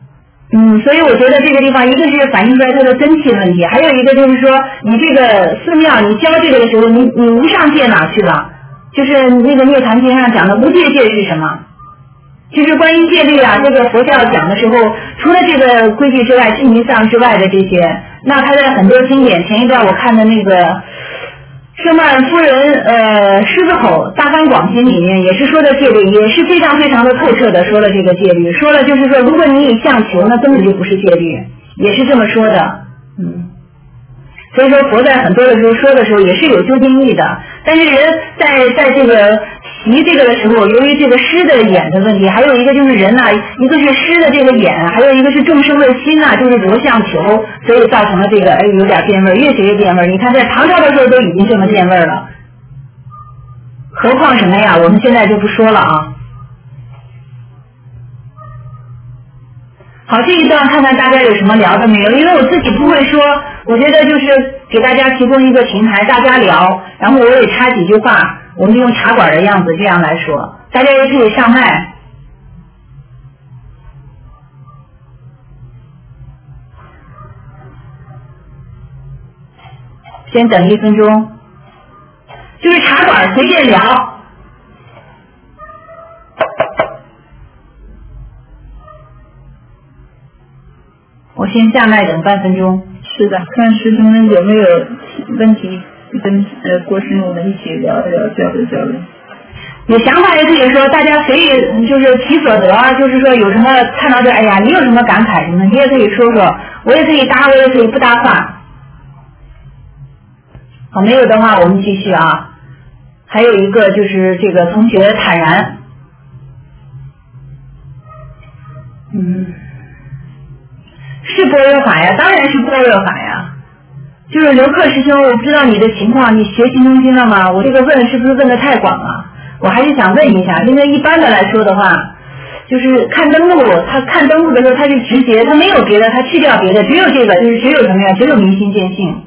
D: 嗯，所以我觉得这个地方一个是反映出来它的根器问题，还有一个就是说你这个寺庙你教这个的时候，你你无上界哪去了？就是那个涅槃经上讲的无界界是什么？其实关于戒律啊，这个佛教讲的时候，除了这个规矩之外，净迷上之外的这些，那他在很多经典，前一段我看的那个圣曼夫人呃狮子吼大梵广经里面也是说的戒律，也是非常非常的透彻的说了这个戒律，说了就是说，如果你以相求，那根本就不是戒律，也是这么说的，嗯。所以说佛在很多的时候说的时候也是有究竟义的，但是人在在这个习这个的时候，由于这个施的眼的问题，还有一个就是人呐、啊，一个是施的这个眼，还有一个是众生的心呐、啊，就是着相求，所以造成了这个哎有点变味，越学越变味。你看在唐朝的时候都已经这么变味了，何况什么呀？我们现在就不说了啊。好，这一段看看大家有什么聊的没有？因为我自己不会说，我觉得就是给大家提供一个平台，大家聊，然后我也插几句话，我们用茶馆的样子这样来说，大家也可以上麦。先等一分钟，就是茶馆随便聊。我先下麦等半分钟。
C: 是的，看师兄们有没有问题跟呃郭师我们一起聊一聊，交流交流。
D: 有想法也可以说，大家随意就是其所得，就是说有什么看到这，哎呀，你有什么感慨什么，你也可以说说，我也可以搭，我也可以不搭话。好，没有的话我们继续啊。还有一个就是这个同学坦然，嗯。是般若法呀，当然是般若法呀。就是刘克师兄，我不知道你的情况，你学习中心了吗？我这个问是不是问的太广了？我还是想问一下，因为一般的来说的话，就是看登录，他看登录的时候他是直接，他没有别的，他去掉别的，只有这个，就是只有什么呀？只有明心见性。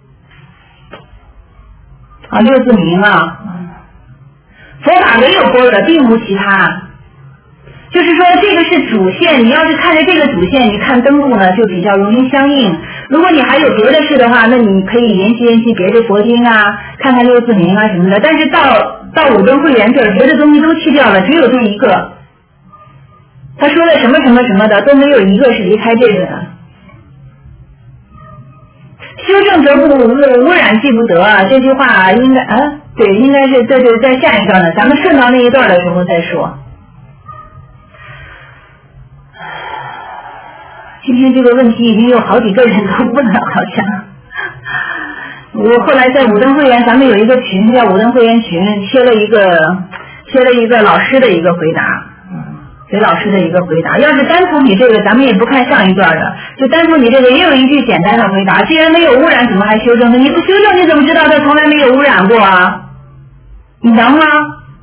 D: 啊，六字明啊，佛法唯有般若，并无其他。就是说这个是主线，你要是看着这个主线，你看登录呢就比较容易相应。如果你还有别的事的话，那你可以研习研习别的佛经啊，看看六字明啊什么的。但是到到五灯会员这儿，别的东西都去掉了，只有这一个。他说的什么什么什么的都没有一个是离开这个的。修正则不污，污染即不得啊，这句话应该啊，对，应该是对对，在下一段呢，咱们顺到那一段的时候再说。今天这个问题已经有好几个人都问了，好像。我后来在武登会员，咱们有一个群叫武登会员群，贴了一个贴了一个老师的一个回答，嗯，给老师的一个回答。要是单从你这个，咱们也不看上一段的，就单从你这个也有一句简单的回答：既然没有污染，怎么还修正呢？你不修正，你怎么知道它从来没有污染过啊？你能吗？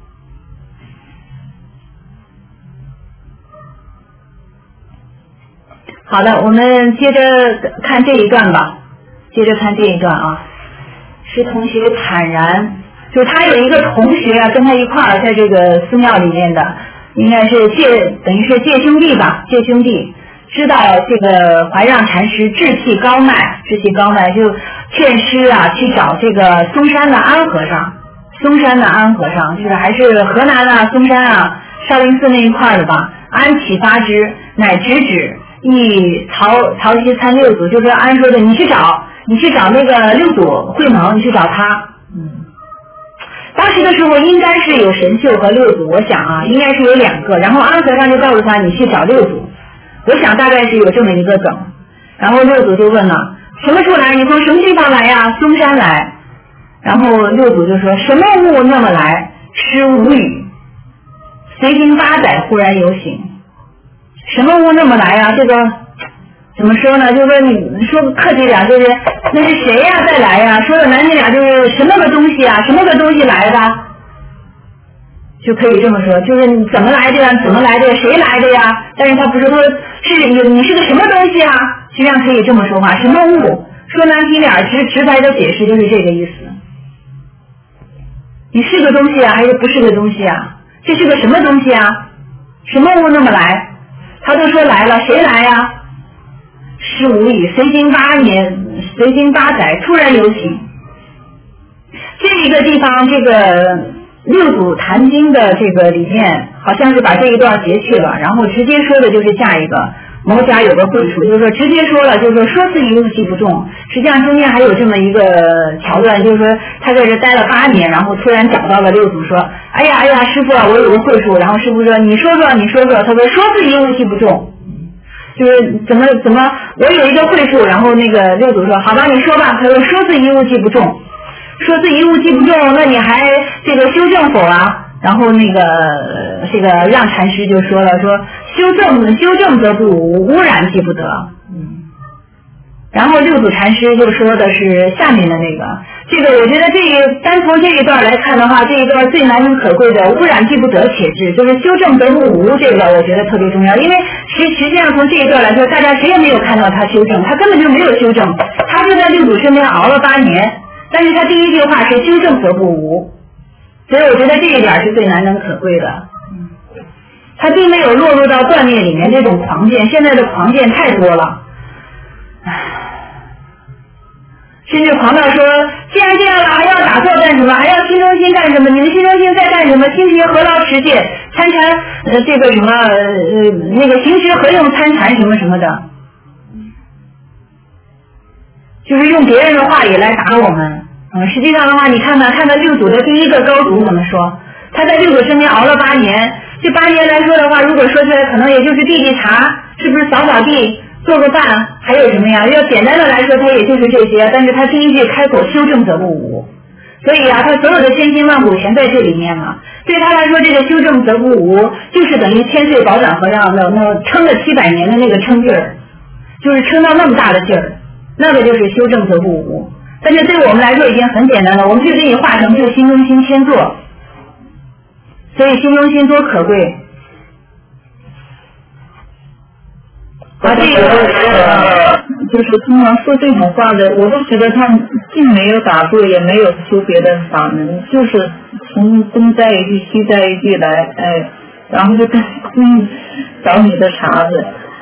D: 好的，我们接着看这一段吧。接着看这一段啊，是同学坦然，就他有一个同学啊，跟他一块儿在这个寺庙里面的，应该是介，等于是介兄弟吧，介兄弟，知道这个怀让禅师志气高迈，志气高迈，就劝师啊去找这个嵩山的安和尚，嵩山的安和尚，就是还是河南啊嵩山啊少林寺那一块的吧。安启发之，乃直指。一曹曹溪参六祖，就是安说的，你去找，你去找那个六祖慧能，你去找他。嗯，当时的时候应该是有神秀和六祖，我想啊，应该是有两个。然后安和尚就告诉他，你去找六祖。我想大概是有这么一个梗。然后六祖就问了，什么时候来？你从什么地方来呀？嵩山来。然后六祖就说，什么物那么来？师无语。随经八载，忽然有醒。什么物那么来啊？这个怎么说呢？就是你说客气点，就是那是谁呀、啊、再来呀、啊？说的难听点，就是什么个东西啊？什么个东西来的？就可以这么说，就是你怎么来的呀？怎么来的呀？谁来的呀？但是他不是说是你你是个什么东西啊？实际上可以这么说话，什么物？说难听点，直直白的解释就是这个意思。你是个东西啊，还是不是个东西啊？这是个什么东西啊？什么物那么来？他都说来了，谁来呀？ 时无语，随经八年，随经八载，突然有醒。这一个地方，这个六祖坛经的这个里面，好像是把这一段截去了，然后直接说的就是下一个。某甲有个会处，就是说直接说了，就是说说似一物气不重。实际上中间还有这么一个桥段，就是说他在这待了八年，然后突然找到了六祖说：“哎呀哎呀，师傅啊，我有个会处。”然后师傅说：“你说说，你说说。”他说：“说似一物气不重。”就是怎么怎么，我有一个会处，然后那个六祖说：“好吧，你说吧。”他说：“说似一物气不重，说似一物气不重，那你还这个修正否啊？”然后那个这个让禅师就说了，说修正修正则不污，污染即不得。嗯。然后六祖禅师就说的是下面的那个，这个我觉得这个单从这一段来看的话，这一段最难能可贵的污染即不得且治，就是修正则不污，这个我觉得特别重要。因为实实际上从这一段来说，大家谁也没有看到他修正，他根本就没有修正，他就在六祖身边熬了八年，但是他第一句话是修正则不污。所以我觉得这一点是最难能可贵的，他并没有落入到断灭里面这种狂见，现在的狂见太多了，甚至狂到说，既然这样了，还要打坐干什么？还要心中心干什么？你们心中心在干什么？心持何劳持戒？参禅呃这个什么呃那个行持何用参禅什么什么的，就是用别人的话也来打我们。嗯，实际上的话，你看看，看看六祖的第一个高祖怎么说？他在六祖身边熬了八年，这八年来说的话，如果说出来，可能也就是递递茶，是不是扫扫地，做个饭，还有什么呀？要简单的来说，他也就是这些。但是他第一句开口修正则不污，所以啊，他所有的千辛万苦全在这里面了。对他来说，这个修正则不污，就是等于千岁宝掌和尚那那撑了七百年的那个撑劲儿，就是撑到那么大的劲儿，那个就是修正则不污。但是对我们来说已经很简单了，我们就可以化成就心中心先做，所以心中心多可贵。啊，这个
C: 就是通常说这种话的，我都觉得他既没有打坐，也没有修别的法门，就是从东摘一句西摘一句来，哎，然后就跟嗯找你的茬子。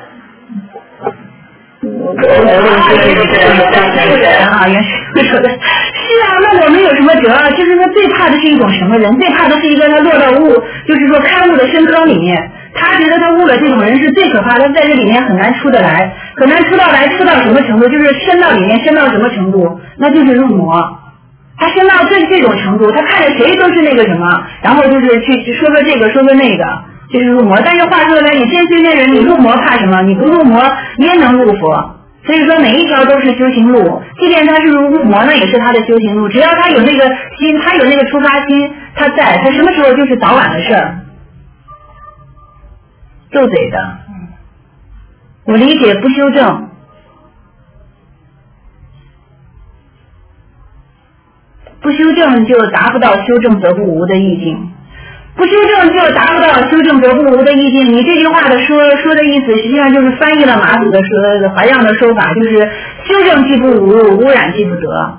C: 我我
D: 这个人啊，原是说的，是啊，那我们有什么辙？就是说最怕的是一种什么人？最怕的是一个他落到悟，就是说开悟的深坑里面，他觉得他悟了，这种人是最可怕的，他在这里面很难出得来，很难出到来，出到什么程度？就是深到里面，深到什么程度？那就是入魔。他深到这这种程度，他看着谁都是那个什么，然后就是去说说这个，说说那个。就是入魔，但是话说来，你先随便人，你入魔怕什么？你不入魔，你也能入佛。所以说，每一条都是修行路，即便他是入魔，那也是他的修行路。只要他有那个心，他有那个出发心，他在，他什么时候就是早晚的事儿。斗嘴的，我理解不修正，不修正就达不到修正则不无的意境。不修正就达不到修正则不无的意境。你这句话的说说的意思，实际上就是翻译了马祖的说怀让的说法，就是修正既不无，污染既不得。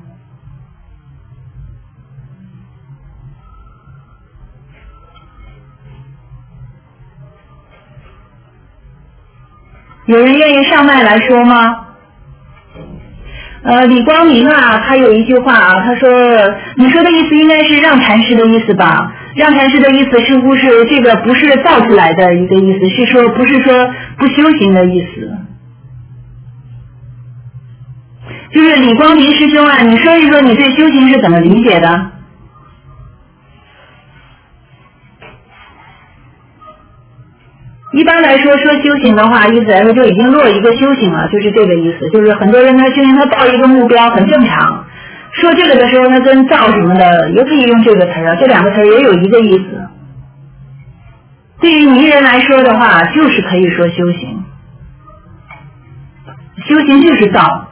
D: 有人愿意上麦来说吗？呃，李光明啊，他有一句话啊，他说，你说的意思应该是让禅师的意思吧？让禅师的意思似乎是这个不是造出来的一个意思，是说不是说不修行的意思。就是李光明师兄啊，你说一说你对修行是怎么理解的？一般来说，说修行的话，意思来说就已经落一个修行了，就是这个意思。就是很多人他修行，他报一个目标很正常。说这个的时候，他跟造什么的也可以用这个词儿啊，这两个词儿也有一个意思。对于迷人来说的话，就是可以说修行，修行就是造。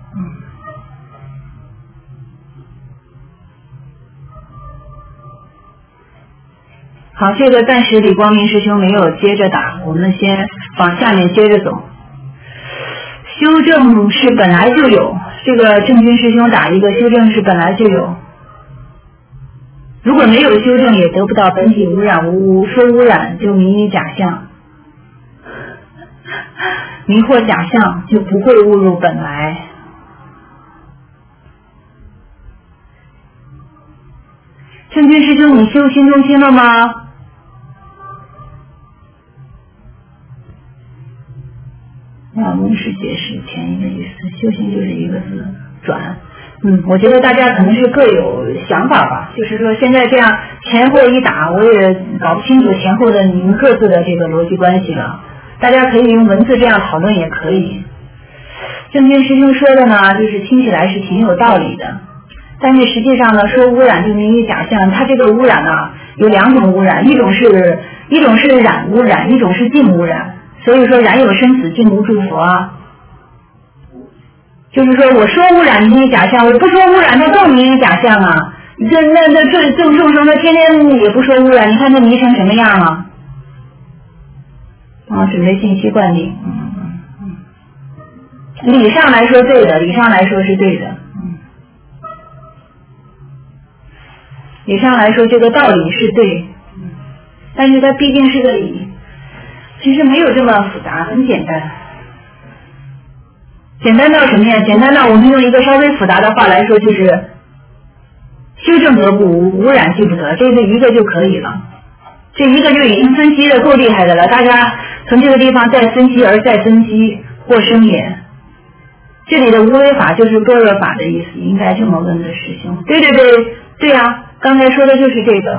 D: 好，这个暂时李光明师兄没有接着打，我们先往下面接着走。修正是本来就有，这个正军师兄打一个修正是本来就有，如果没有修正也得不到本体无染无污，说污染就迷于假象。 迷惑假象，就不会误入本来。圣君师兄，你修心中心了吗？那无是解释前一个意思，修行就是一个字转。嗯，我觉得大家可能是各有想法吧，就是说现在这样前后一打，我也搞不清楚前后的你们各自的这个逻辑关系了。大家可以用文字这样讨论也可以。正君师兄说的呢，就是听起来是挺有道理的，但是实际上呢，说污染就名于假象，它这个污染呢有两种污染，一种是一种是染污染，一种是净污染。所以说染有生死，净无诸佛啊。就是说我说污染名于假象，我不说污染它更名于假象啊。这那那这众众生他天天也不说污染，你看他迷成什么样了？啊，准备信息灌顶。嗯嗯嗯。理上来说对的，理上来说是对的。嗯。理上来说这个道理是对，嗯，但是它毕竟是个理，其实没有这么复杂，很简单。简单到什么呀？简单到我们用一个稍微复杂的话来说，就是修正得不无，污染即不得，这个一个就可以了。这一个就已经分析的够厉害的了，大家从这个地方再分析而再分析，或生也。这里的无为法就是般若法的意思，应该这么问的师兄。对对对，对啊，刚才说的就是这个。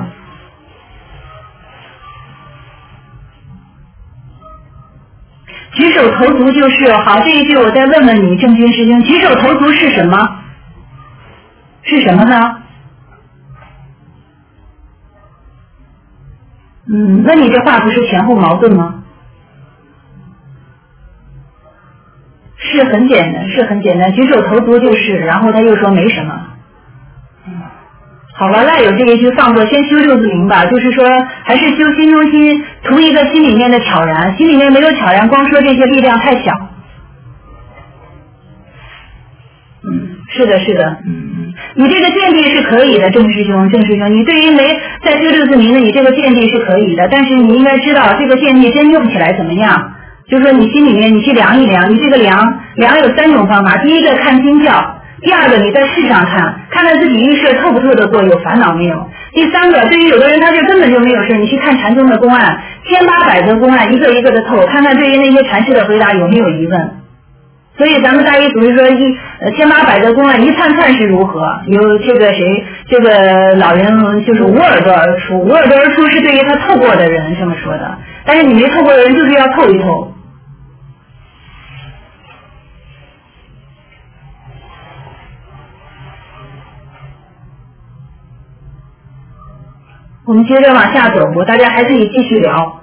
D: 举手投足就是好，这一句我再问问你，正君师兄，举手投足是什么？是什么呢？嗯，那你这话不是前后矛盾吗？是很简单，是很简单，举手投足就是，然后他又说没什么。嗯，好了，赖有这一句放过，先修六字明吧，就是说还是修心中心，图一个心里面的悄然，心里面没有悄然，光说这些力量太小。嗯，是的，是的，嗯，你这个见地是可以的，郑师兄，郑师兄，你对于没在修六字明的，你这个见地是可以的，但是你应该知道这个见地真用起来怎么样。就是说你心里面你去量一量，你这个量量有三种方法，第一个看经教，第二个你在世上看，看看自己遇事透不透得过，有烦恼没有。第三个，对于有的人他这根本就没有事，你去看禅宗的公案，千八百个公案一个一个的透，看看对于那些禅师的回答有没有疑问。所以咱们大一组是说一呃千八百个公案一串串是如何？有这个谁这个老人就是无耳朵而出，无耳朵而出是对于他透过的人这么说的，但是你没透过的人就是要透一透。我们接着往下走步，大家还可以继续聊。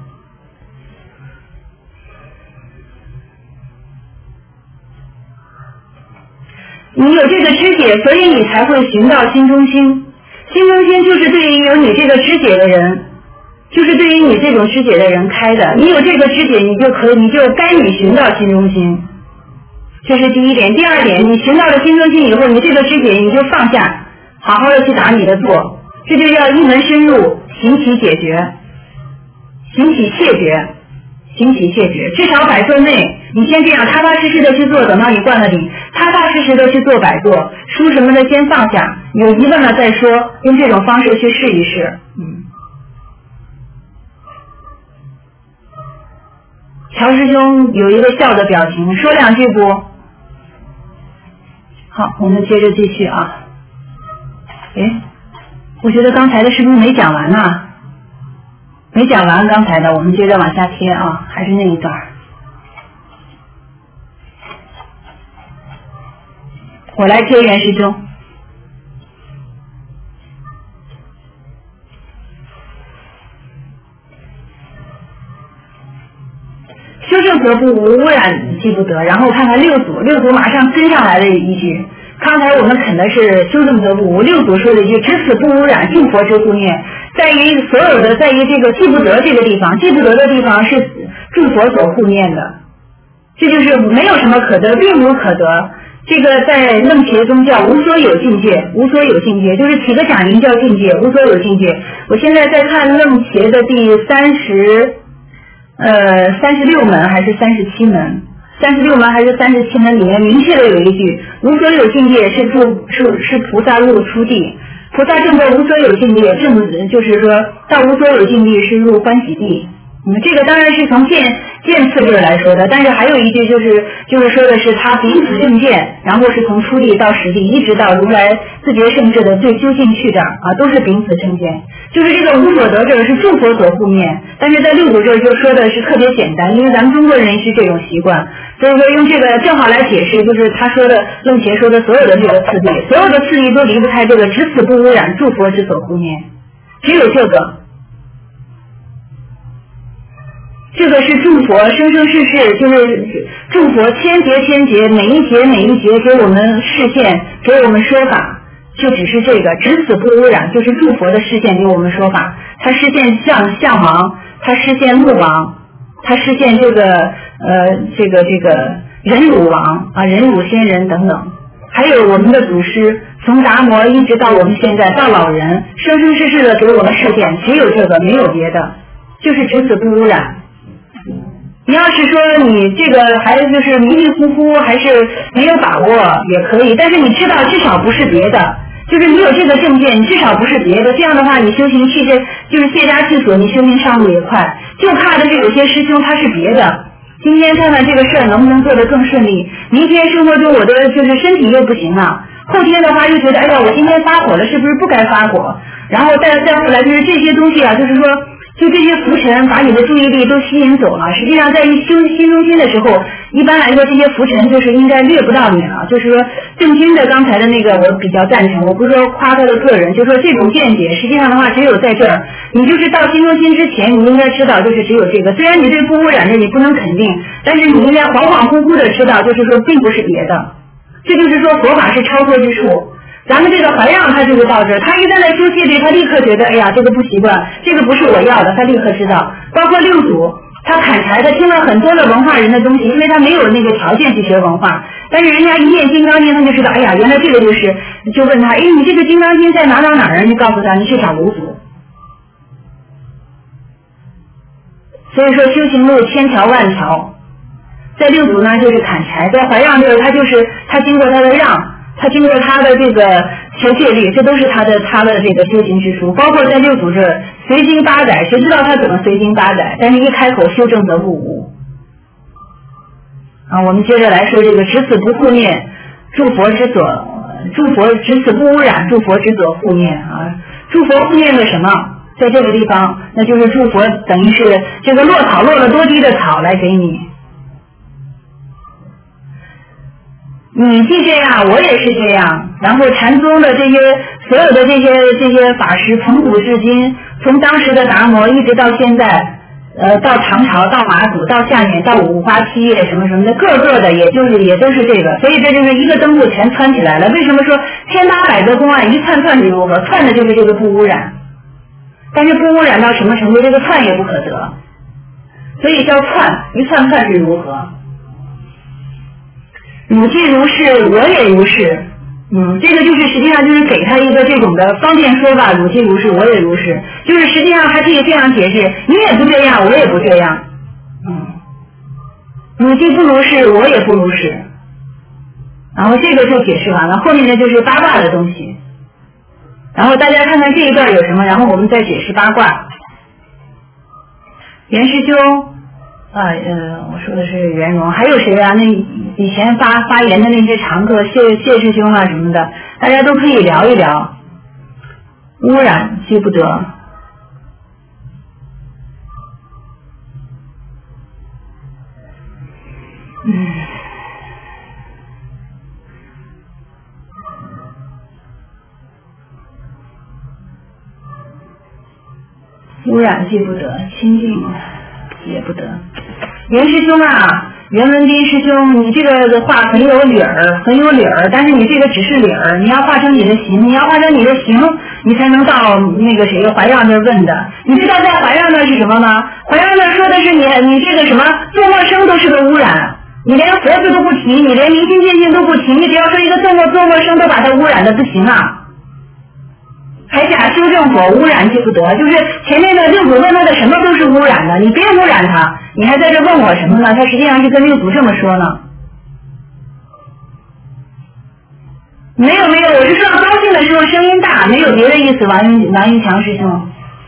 D: 你有这个知解，所以你才会寻到心中心。心中心就是对于有你这个知解的人，就是对于你这种知解的人开的。你有这个知解，你就可以，你就该你寻到心中心。这是第一点。第二点，你寻到了心中心以后，你这个知解你就放下，好好的去打你的坐。这就叫一门深入，行起解决，行起切决，行起切决。至少百坐内，你先这样踏踏实实的去做，等到你灌了顶，踏踏实实的去做百坐，书什么的先放下，有疑问了再说，用这种方式去试一试。嗯。乔师兄有一个笑的表情，说两句不？好，我们接着继续啊。哎。我觉得刚才的是不是没讲完呢？没讲完刚才的，我们接着往下贴啊，还是那一段。我来贴袁师兄。修正得不无，污染即不得。然后看看六祖，六祖马上跟上来了一句。刚才我们啃的是修正得不无，六祖说了一句只此不污染，净佛之护念，在于所有的在于这个记不得这个地方，记不得的地方是诸佛所护念的，这就是没有什么可得，并无可得。这个在楞伽宗叫无所有境界，无所有境界就是起个假名叫境界，无所有境界。我现在在看楞伽的第三十呃三十六门还是三十七门？三十六门还是三十七门里面明确的有一句，无所有境界是入是是菩萨入初地，菩萨证得无所有境界，证就是说到无所有境地是入欢喜地。嗯，这个当然是从见见次第来说的，但是还有一句就是就是说的是他彼此正见，然后是从初地到实地，一直到如来自觉圣智的最究竟去这儿啊，都是彼此正见。就是这个无所得这个是诸佛所护念，但是在六祖这儿就说的是特别简单，因为咱们中国人是这种习惯，所以说用这个正好来解释，就是他说的楞伽说的所有的这个次第，所有的次第都离不开这个只此不污染，诸佛之所护念，只有这个。这个是诸佛生生世世，就是诸佛千劫千劫，每一劫每一劫给我们示现，给我们说法，就只是这个只此不污染，就是诸佛的示现给我们说法。他示现相相王，他示现目王，他示现这个呃这个这个忍辱王啊，忍辱仙人等等，还有我们的祖师，从达摩一直到我们现在到老人，生生世世的给我们示现，只有这个，没有别的，就是只此不污染。你要是说你这个还就是迷迷糊糊，还是没有把握也可以，但是你知道至少不是别的，就是你有这个证件，你至少不是别的，这样的话你修行去这就是卸枷去所，你修行上路也快。就怕的是有些师兄他是别的，今天看看这个事儿能不能做得更顺利，明天生活中我的就是身体又不行了，后天的话又觉得哎呀我今天发火了，是不是不该发火，然后再再后来就是这些东西啊，就是说就这些浮尘把你的注意力都吸引走了。实际上在修心中心的时候，一般来说这些浮尘就是应该掠不到你了。就是说正经的刚才的那个我比较赞成，我不是说夸他的个人，就说这种见解实际上的话只有在这儿，你就是到心中心之前你应该知道就是只有这个，虽然你对不污染的你不能肯定，但是你应该恍恍惚惚的知道就是说并不是别的，这就是说佛法是超脱之处。咱们这个怀让他就是到这儿，他一旦来说这里，他立刻觉得哎呀这个不习惯，这个不是我要的，他立刻知道。包括六祖他砍柴，他听了很多的文化人的东西，因为他没有那个条件去学文化，但是人家一念金刚经他就知道，哎呀原来这个就是，就问他哎你这个金刚经在哪哪哪儿，你告诉他你去找五祖。所以说修行路千条万条，在六祖呢就是砍柴，在怀让这个他就是他经过他的让，他经过他的这个求戒律，这都是他的他的这个修行之书。包括在六祖这随经八载，谁知道他怎么随经八载，但是一开口修正则不无啊。我们接着来说这个只此不护念，诸佛之所诸佛只此不污染，诸佛之所护念啊。诸佛护念的什么？在这个地方，那就是诸佛等于是这个落草落了多低的草来给你。你既这样，我也是这样。然后禅宗的这些所有的这些这些法师，从古至今，从当时的达摩一直到现在，呃，到唐朝，到马祖，到下面，到五花七叶什么什么的，个个的也就是也都是这个。所以这就是一个灯笼全窜起来了。为什么说千八百个公案一串串就如何？串的就是这个不污染。但是不污染到什么程度，这个串也不可得。所以叫串，一串串是如何？汝既如是，我也如是。嗯，这个就是实际上就是给他一个这种的方便说法，汝既如是，我也如是，就是实际上还可以这样解释，你也不这样，我也不这样。嗯，汝既不如是，我也不如是。然后这个就解释完了，后面的就是八卦的东西。然后大家看看这一段有什么，然后我们再解释八卦。袁师兄。啊，呃，我说的是袁荣，还有谁啊？那以前发发言的那些常客，谢谢师兄啊什么的，大家都可以聊一聊。污染记不得，嗯，污染记不得，清净也不得。袁师兄啊，袁文斌师兄，你这个话很有理儿，很有理儿，但是你这个只是理儿，你要化成你的行，你要化成你的行，你才能到那个谁怀让那问的。你知道在怀让那是什么吗？怀让那说的是你你这个什么做陌生都是个污染，你连佛字都不提，你连明心见性都不提，你只要说一个做陌做陌生都把它污染的不行啊。 还假修正火污染就不得，就是前面的六祖问他的什么都是污染的，你别污染他，你还在这问我什么呢？他实际上是跟六祖这么说呢。没有没有，我是说高兴的时候声音大，没有别的意思。王云王云强师兄，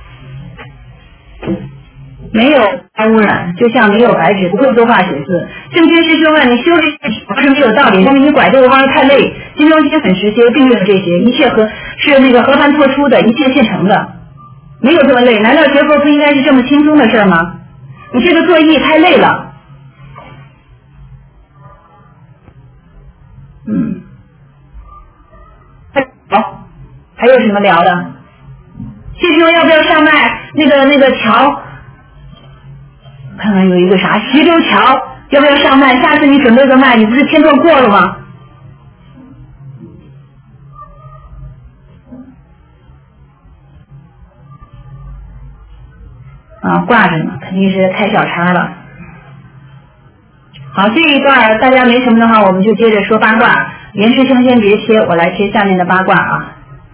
D: 没有污染，就像没有白纸，不会作画写字。正军师兄问你修这是没有道理，但是你拐这个弯太累。金中心很直接，并没有这些，一切和是那个和盘托出的，一切现成的，没有这么累。难道学佛不应该是这么轻松的事吗？你这个作意太累了。嗯。好，还有什么聊的？谢师兄要不要上麦？那个那个桥，看看有一个啥徐州桥，要不要上麦？下次你准备个麦，你不是天座过了吗？啊，挂着呢，肯定是开小差了。好，这一段大家没什么的话，我们就接着说八卦。袁师兄先别切，我来切下面的八卦啊。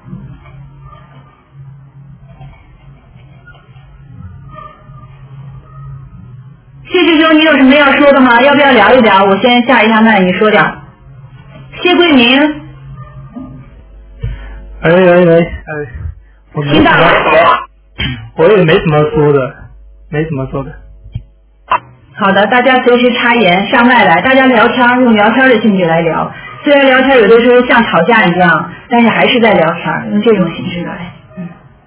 D: 谢师兄，你有什么要说的吗？要不要聊一聊？我先下一下麦，你说掉。谢桂明。
E: 哎哎哎哎，我没
D: 听到了。
E: 我也没什么说的，没什么说的。
D: 好的，大家随时插言上麦来，大家聊天，用聊天的性质来聊。虽然聊天有的时候像吵架一样，但是还是在聊天，用这种形式来。嗯。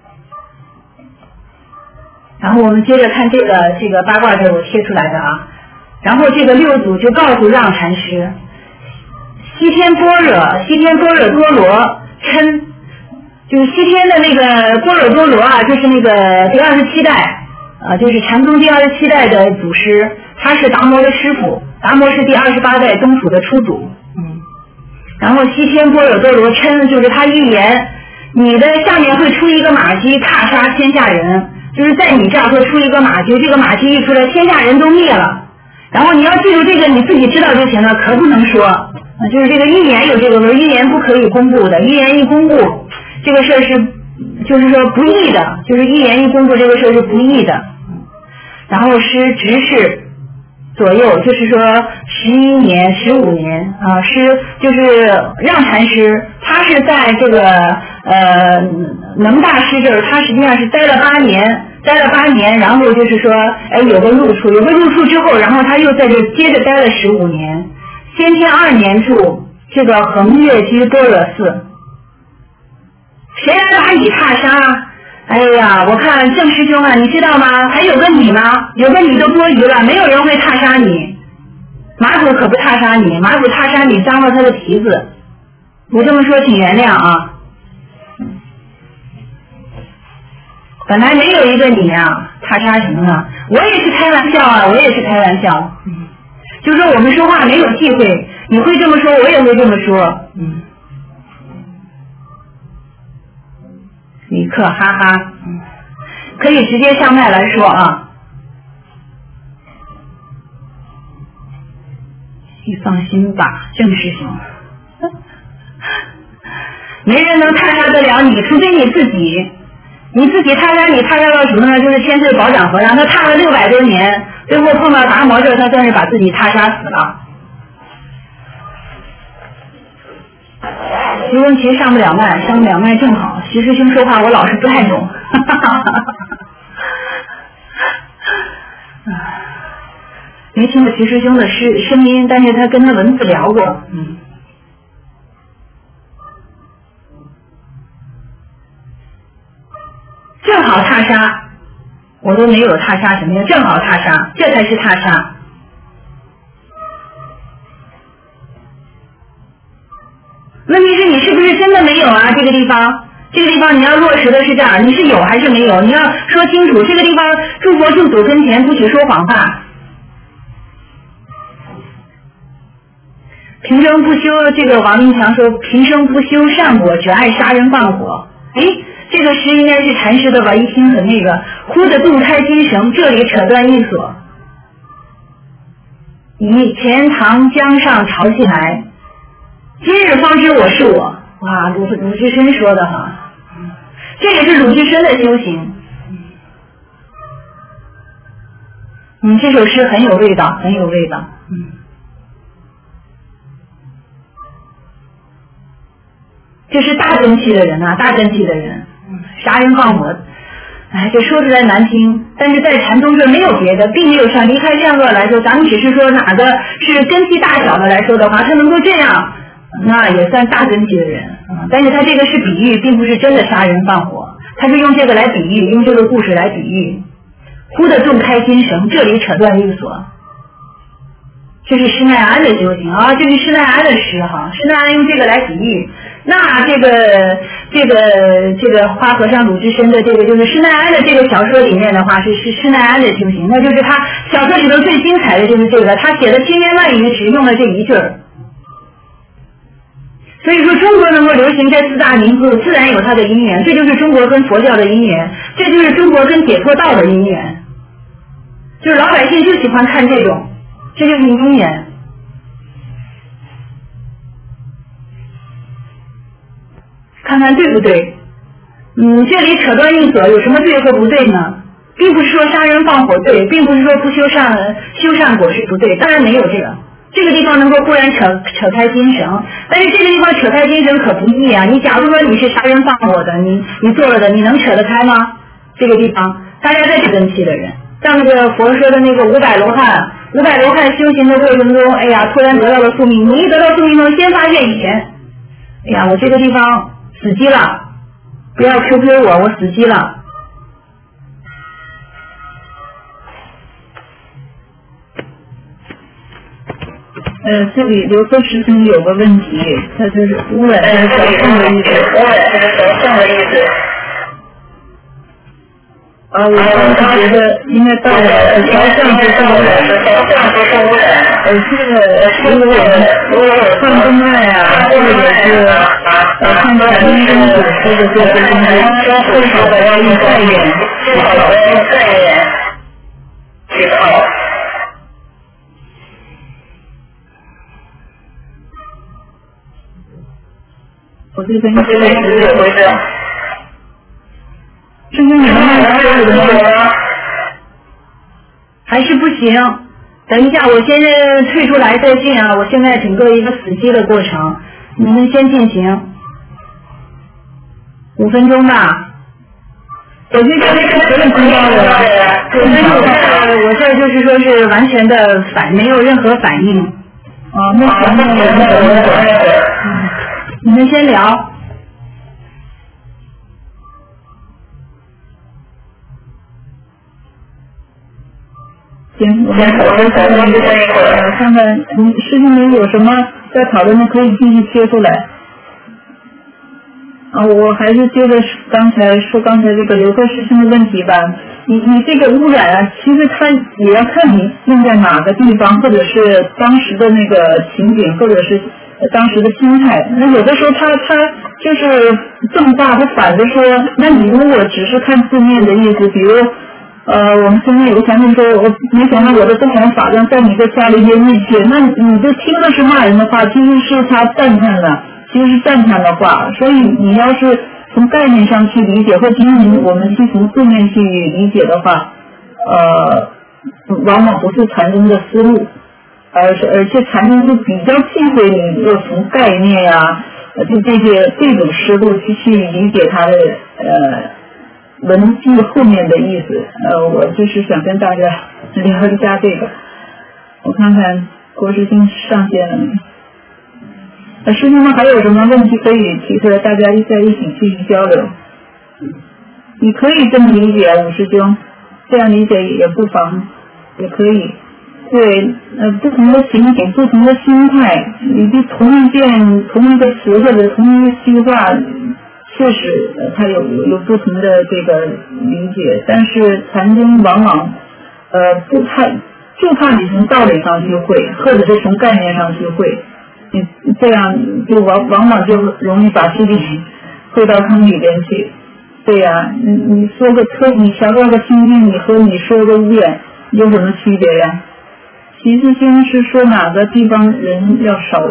D: 然后我们接着看这个这个八卦这我贴出来的啊。然后这个六祖就告诉让禅师，西天般若，西天般若多罗称，就是西天的那个般若多罗啊，就是那个第二十七代啊，就是禅宗第二十七代的祖师，他是达摩的师傅，达摩是第二十八代宗楚的初祖。嗯。然后西天般若多罗称，就是他预言你的下面会出一个马驹，踏杀天下人，就是在你这儿会出一个马驹，这个马驹一出来，天下人都灭了。然后你要记住这个，你自己知道就行了，可不能说。啊，就是这个预言有这个，预言不可以公布的，预言一公布，这个事儿是，就是说不义的，就是预言一公布这个事儿是不义的。然后是执事左右，就是说十一年、十五年啊，是就是让禅师，他是在这个呃能大师这儿，他实际上是待了八年，待了八年，然后就是说，哎，有个入处，有个入处之后，然后他又在这接着待了十五年，先天二年住这个恒月居般若寺，谁来把你踏杀？哎呀，我看郑师兄啊，你知道吗？还有个你吗？有个你都多余了，没有人会踏杀你。马祖可不踏杀你，马祖踏杀你脏了他的蹄子。我这么说，请原谅啊。本来没有一个你啊，踏杀什么呢？我也是开玩笑啊，我也是开玩笑。嗯，就说我们说话没有忌讳，你会这么说，我也会这么说。嗯。李克哈哈，可以直接上麦来说啊。你放心吧，郑师兄，没人能踏杀得了你，除非你自己。你自己踏杀你踏杀到什么呢？就是千岁宝掌和尚，他踏了六百多年，最后碰到达摩这，他算是把自己踏杀死了。徐文琪上不了麦，上不了麦正好。徐师兄说话我老是不太懂，没听过徐师兄的声声音，但是他跟他文字聊过，嗯。正好踏杀，我都没有踏杀什么呀，正好踏杀，这才是踏杀。问题是你是不是真的没有啊？这个地方，这个地方你要落实的是这样，你是有还是没有？你要说清楚。这个地方诸佛众祖跟前不许说谎话。平生不修，这个王明强说平生不修善果，只爱杀人放火。哎，这个诗应该是禅师的吧？一听很那个，忽的洞开金绳，这里扯断一锁。以钱塘江上潮起来。今日方知我是我，哇，鲁鲁智深说的哈。 这也是鲁智深的修行。嗯，这首诗很有味道，很有味道。嗯，这是大根器的人啊，大根器的人，嗯，杀人放火。哎，这说出来难听，但是在禅宗这没有别的，并没有像离开善恶来说，咱们只是说哪个是根基大小的来说的话，他能够这样，那也算大根基的人。嗯，但是他这个是比喻，并不是真的杀人放火，他是用这个来比喻，用这个故事来比喻。忽地洞开金绳，这里扯断律所。这是施耐庵的修行啊，这是施耐庵的诗哈，施耐庵用这个来比喻。那这个这个这个花和尚鲁智深的这个就是施耐庵的这个小说里面的话，是是施耐庵的修行，那就是他小说里头最精彩的就是这个，他写的千言万语只用了这一句儿。所以说中国能够流行这四大名著，自然有它的因缘，这就是中国跟佛教的因缘，这就是中国跟解脱道的因缘。就是老百姓就喜欢看这种，这就是因缘。看看对不对？嗯，这里扯断硬所有什么对和不对呢？并不是说杀人放火对，并不是说不修善修善果是不对，当然没有这个。这个地方能够忽然扯扯开金绳，但是这个地方扯开金绳可不易啊！你假如说你是杀人放火的，你你做了的，你能扯得开吗？这个地方，大家在这根器的人，像那个佛说的那个五百罗汉，五百罗汉修行的过程中，哎呀，突然得到了宿命，你一得到宿命中，先发现以前，哎呀，我这个地方死机了，不要 Q Q 我，我死机了。
C: 呃，这里刘科师兄有个问题，他就是污染这个小众的意思。污染这个小众的意思。啊，我当时觉得应该到了小象就是污染，小象就是污染。呃，这个如果我们看公爱啊，或者是呃看到医生所说的这些东西，最好不要用概念，最好不要用概念去套。我这边这边是怎么回事？师兄，你们那边有什么？
D: 还是不行？等一下，我先退出来再进啊！我现在整个一个死机的过程，你们先进行五分钟吧。
C: 我这边是可以听到的，
D: 我这我这就是说是完全的反，没有任何反应。
C: 啊，那行，那我那我
D: 嗯。你们先聊。
C: 行，我们我们讨论一会儿，看看你师兄们有什么在讨论的，可以继续贴出来。啊，我还是接着刚才说刚才这个刘科师兄的问题吧。你你这个污染啊，其实它也要看你用在哪个地方，或者是当时的那个情景，或者是当时的心态。那有的时候他他就是这么大，他反着说，那你如果只是看字面的意思，比如呃我们现在有个传闻说，我没想到我的东皇法让在你这加了一些密切，那你这听的是骂人的话，其实是他赞叹的，其实是赞叹的话。所以你要是从概念上去理解，或仅仅我们去从字面去理解的话，呃往往不是禅宗的思路。而且而且禅宗是比较忌讳你要从概念呀、啊，就这些这种思路去去理解它的呃文字后面的意思。呃，我就是想跟大家聊一下这个。我看看郭师兄上线了没？呃，师兄们还有什么问题可以提出来，大家在一起继续交流。你可以这么理解，武师兄，这样理解也不妨，也可以。对，呃，不同的情景，不同的心态，以及同一件、同一个词或者同一句话，确实，呃，它有有有不同的这个理解。但是禅宗往往，呃，不太，就怕你从道理上去会，或者是从概念上去会，你这样就往往往就容易把自己会到坑里边去。对呀、啊，你你说个特，你调到个心境，你和你说个污染有什么区别呀？其实先是说哪个地方人要少用。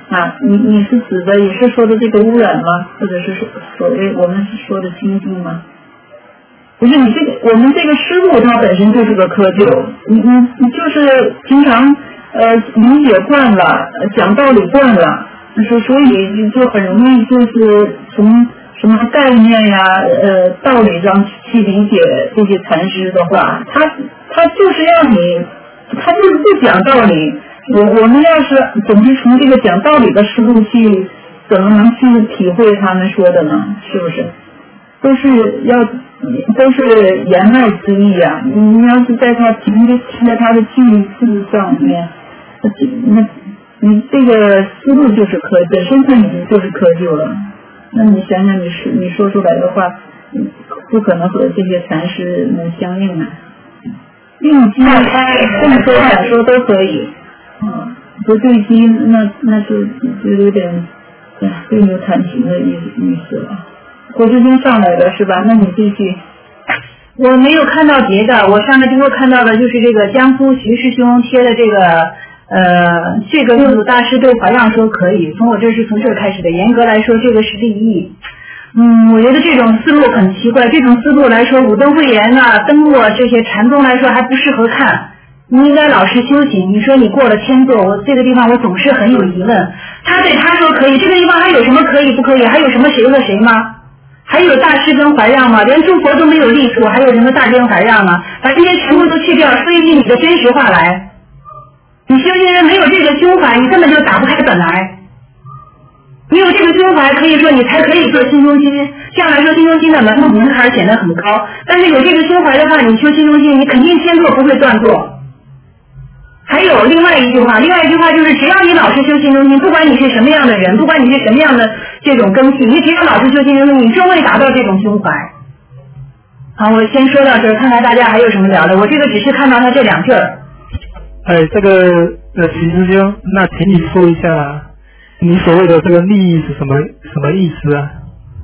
C: 啊，你你是指的也是说的这个污染吗？或者是所所谓我们说的清净吗？不是，你这个我们这个师路它本身就是个窠臼，你你你就是平常呃理解惯了，讲道理惯了，所所以就很容易就是从什么概念呀呃道理上去理解这些禅师的话，他他就是让你，他就是不讲道理。我我们要是总是从这个讲道理的思路去，怎么能去体会他们说的呢？是不是？都是要都是言外之意啊！你要是在他停着停在他的句子上面，那那你这个思路就是窠，本身它已经就是窠臼了。那你想想，你说你说出来的话，不可能和这些禅师能相应啊。应机动说反说都可以。啊，不对机，那那就就有点对牛弹琴的意意思了。火之经上来了是吧？那你继续。
D: 我没有看到别的，我上来之后看到的就是这个江苏徐师兄贴的这个呃，这个六祖大师对怀让说可以，从我这是从这儿开始的。严格来说，这个是利益。嗯，我觉得这种思路很奇怪，这种思路来说，武登慧严啊、灯落这些禅宗来说还不适合看。你应该老实修行。你说你过了天座，我这个地方我总是很有疑问。他对他说可以，这个地方还有什么可以不可以？还有什么谁和谁吗？还有大师跟怀让吗？连诸佛都没有立处，还有什么大师跟怀让吗？把这些全部都去掉，说一句你的真实话来。你修行人没有这个胸怀，你根本就打不开本来。你有这个胸怀，可以说你才可以做心中心。这样来说，心中心的门门槛显得很高。但是有这个胸怀的话，你修心中心，你肯定天座不会断座。还有另外一句话，另外一句话就是，只要你老是修心中心，不管你是什么样的人，不管你是什么样的这种根器，你只要老是修心中心，你终会达到这种胸怀。好，我先说到这儿，看看大家还有什么聊的。我这个只是看到他这两句儿。
E: 哎，这个呃，徐师兄，那请你说一下，你所谓的这个利益是什么什么意思啊？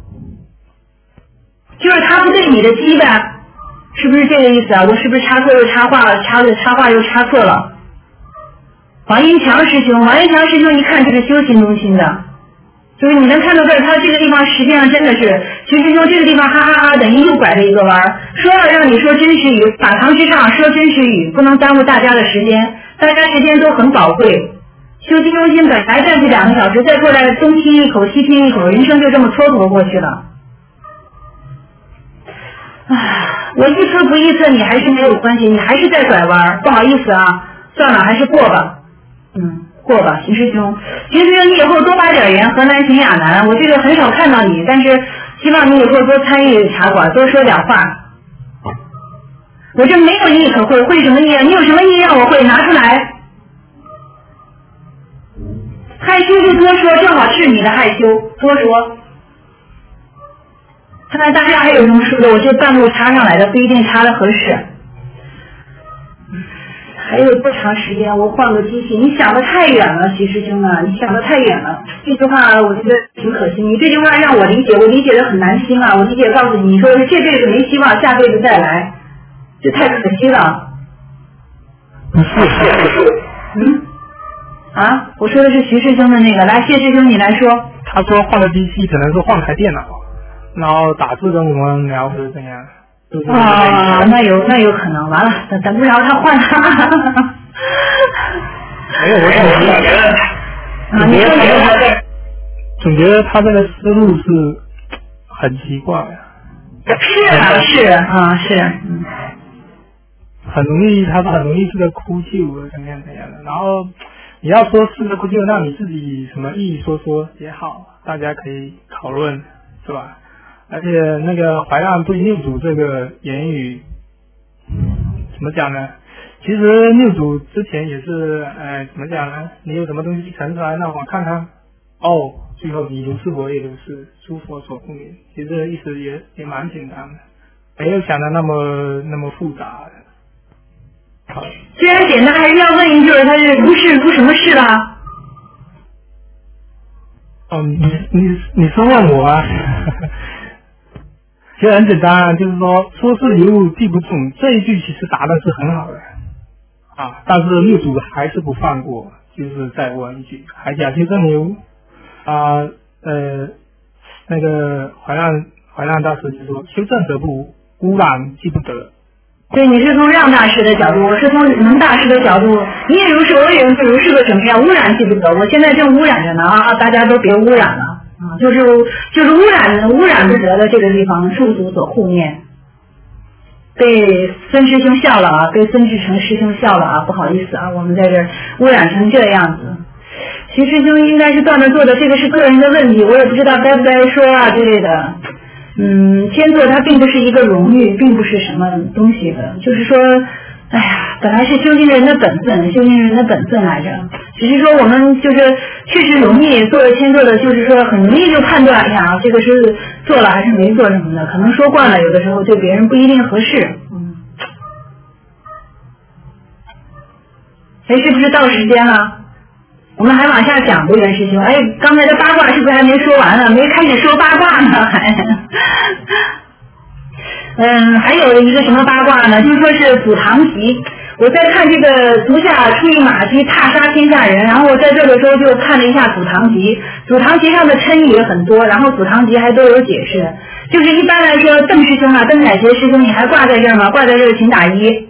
D: 就是他不对你的羁绊，是不是这个意思啊？我是不是插错又插话了，插的插话又插错了？王英强师兄，王英强师兄一看就是修心中心的，就是你能看到这儿，他这个地方实际上真的是，徐师兄这个地方哈哈哈等于又拐了一个弯儿，说了让你说真实语，法堂之上说真实语，不能耽误大家的时间，大家时间都很宝贵。修心中心本来站去两个小时，再过来东听一口西听一口，人生就这么蹉跎过去了。唉，我一测不一测你还是没有关系，你还是在拐弯，不好意思啊，算了，还是过吧。嗯，过吧，徐师兄。徐师兄，你以后多发点言，河南行亚南，我这个很少看到你，但是希望你以后多参与茶馆，多说点话。我这没有意可会，会什么意啊？你有什么意让我会，拿出来。害羞就多说，正好是你的害羞，多说。看看大家还有什么说的，我这半路插上来的，不一定插的合适。还有多长时间？我换个机器。你想的太远了，徐师兄啊，你想的太远了。这句话我觉得挺可惜。你这句话让我理解，我理解的很难听啊。我理解告诉你，你说是这辈子没希望，下辈子再来，这太可惜了。
E: 不是，
D: 嗯，啊，我说的是徐师兄的那个。来，谢师兄你来说。
E: 他说换个机器，可能是换台电脑，然后打字跟我们聊是怎样。
D: 啊，那有那有可能，完了，等等不着他换他。
E: 没有，我总觉得，
D: 啊，你说你
E: 总觉得他这个思路是很奇怪。
D: 是啊，是啊，是，嗯，
E: 很容易，他很容易是个哭泣，怎么样怎样的。然后你要说是个哭泣，那你自己什么意义说说也好，大家可以讨论，是吧？而且那个怀让对六祖这个言语怎么讲呢？其实六祖之前也是，呃，怎么讲呢？你有什么东西传出来，让我看看。哦，最后你如是我也如是，诸佛所不明。其实意思也也蛮简单的，没有想的那么那么复杂。好，
D: 虽然简单，还是要问一句，他是如是如什么事啦？
E: 哦，你你你是问我啊？其实很简单，就是说说是一物记不住，这一句其实答的是很好的啊，但是六祖还是不放过， 就是再问一句，海甲修正流啊呃那个怀让怀让大师就说修正则不污染即不得。
D: 对，你是从让大师的角度，我是从能大师的角度，你也如是，我也不如是个什么呀？污染即不得，我现在正污染着呢啊！大家都别污染了啊！就是就是污染污染不得的这个地方，受阻所护念。被孙师兄笑了啊，被孙志成师兄笑了啊，不好意思啊，我们在这儿污染成这样子。徐师兄应该是断了做的，这个是个人的问题，我也不知道该不该说啊之类的。嗯，天作它并不是一个荣誉，并不是什么东西的，就是说，哎呀，本来是修行人的本分，修行人的本分来着，只是说我们就是确实容易做了天作的，就是说很容易就判断，哎呀，这个是做了还是没做什么的，可能说惯了，有的时候对别人不一定合适。嗯，哎，是不是到时间了？我们还往下讲不，袁师兄？哎，刚才的八卦是不是还没说完呢？没开始说八卦呢，还。嗯，还有一个什么八卦呢？就说是祖堂集。我在看这个足下出一马驹，踏杀天下人。然后我在这个时候就看了一下祖堂集，祖堂集上的称语也很多，然后祖堂集还都有解释。就是一般来说，邓师兄啊，邓凯杰师兄，你还挂在这儿吗？挂在这儿，请打一。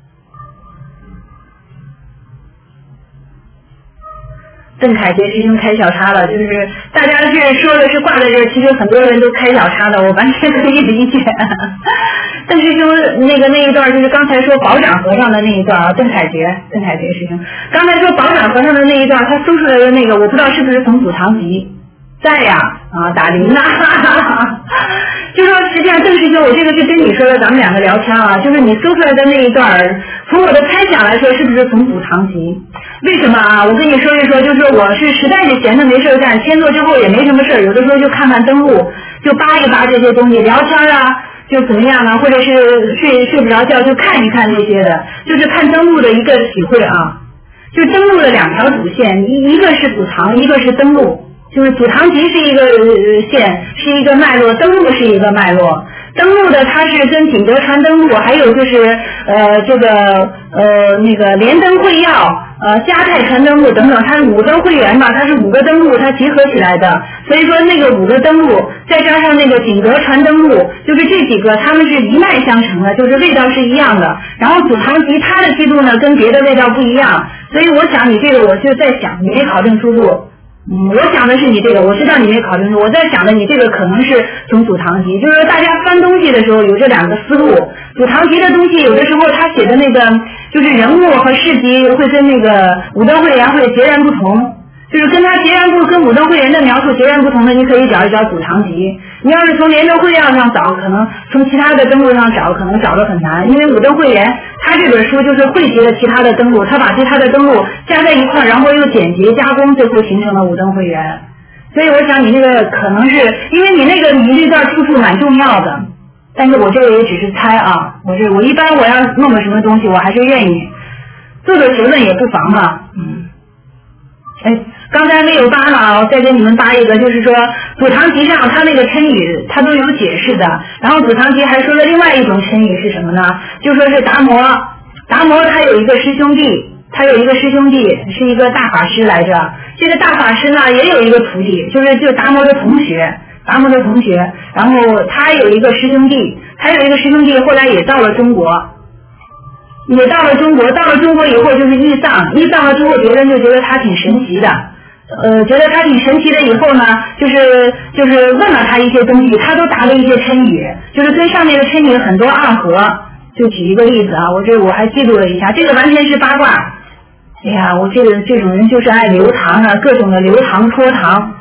D: 邓凯杰师兄开小差了，就是大家是说的是挂在这儿，其实很多人都开小差的，我完全可以理解。邓师兄那个那一段就是刚才说保长和尚的那一段啊，邓凯杰邓凯杰师兄刚才说保长和尚的那一段，他搜出来的那个，我不知道是不是从祖堂集。在呀啊，打铃呐，就说实际上邓师兄，我这个是跟你说的，咱们两个聊天啊，就是你搜出来的那一段，从我的猜想来说，是不是从祖堂集？为什么啊？我跟你说一说，就是我是实在是闲的没事干，天作之后也没什么事，有的时候就看看登录，就扒一扒这些东西，聊天啊，就怎么样呢？或者是睡睡不着觉就看一看这些的，就是看登录的一个体会啊。就登录的两条主线，一一个是祖堂，一个是登录。就是祖堂集是一个线，是一个脉络，登录是一个脉络。登录的它是跟景德传登录，还有就是呃这个呃那个莲灯会要呃嘉泰传登录等等，它是五个会员嘛，它是五个登录它结合起来的。所以说那个五个登录再加上那个景德传登录，就是这几个他们是一脉相承的，就是味道是一样的。然后祖堂集它的记录呢跟别的味道不一样，所以我想你这个我就在想你没考证出路。嗯，我想的是你这个，我知道你没考虑，我在想的你这个可能是从祖堂集，就是说大家翻东西的时候有这两个思路。祖堂集的东西有的时候他写的那个就是人物和事迹会跟那个武登会员会截然不同，就是跟他截然不跟武登会员的描述截然不同的，你可以找一找祖堂集。你要是从莲灯会要上找，可能从其他的登录上找，可能找得很难，因为武登会员他这本书就是汇集了其他的登录，他把其他的登录加在一块，然后又简洁加工，最后形成了武登会员。所以我想你那个可能是因为你那个你这段出处蛮重要的，但是我这个也只是猜啊，我这我一般我要弄个什么东西，我还是愿意做做结论也不妨嘛，嗯。哎，刚才没有扒了啊，再给你们扒一个，就是说祖堂集上它那个称语它都有解释的，然后祖堂集还说了另外一种称语是什么呢？就说是达摩，达摩他有一个师兄弟，他有一个师兄弟是一个大法师来着，这个大法师呢也有一个徒弟，就是就达摩的同学，达摩的同学，然后他有一个师兄弟，他有一个师兄弟后来也到了中国。也到了中国，到了中国以后就是依藏，依藏了之后别人就觉得他挺神奇的，呃，觉得他挺神奇的以后呢，就是就是问了他一些东西，他都答了一些称语，就是跟上面的称语很多暗合。就举一个例子啊，我这我还记录了一下，这个完全是八卦。哎呀，我这个这种人就是爱留堂啊，各种的留堂戳堂。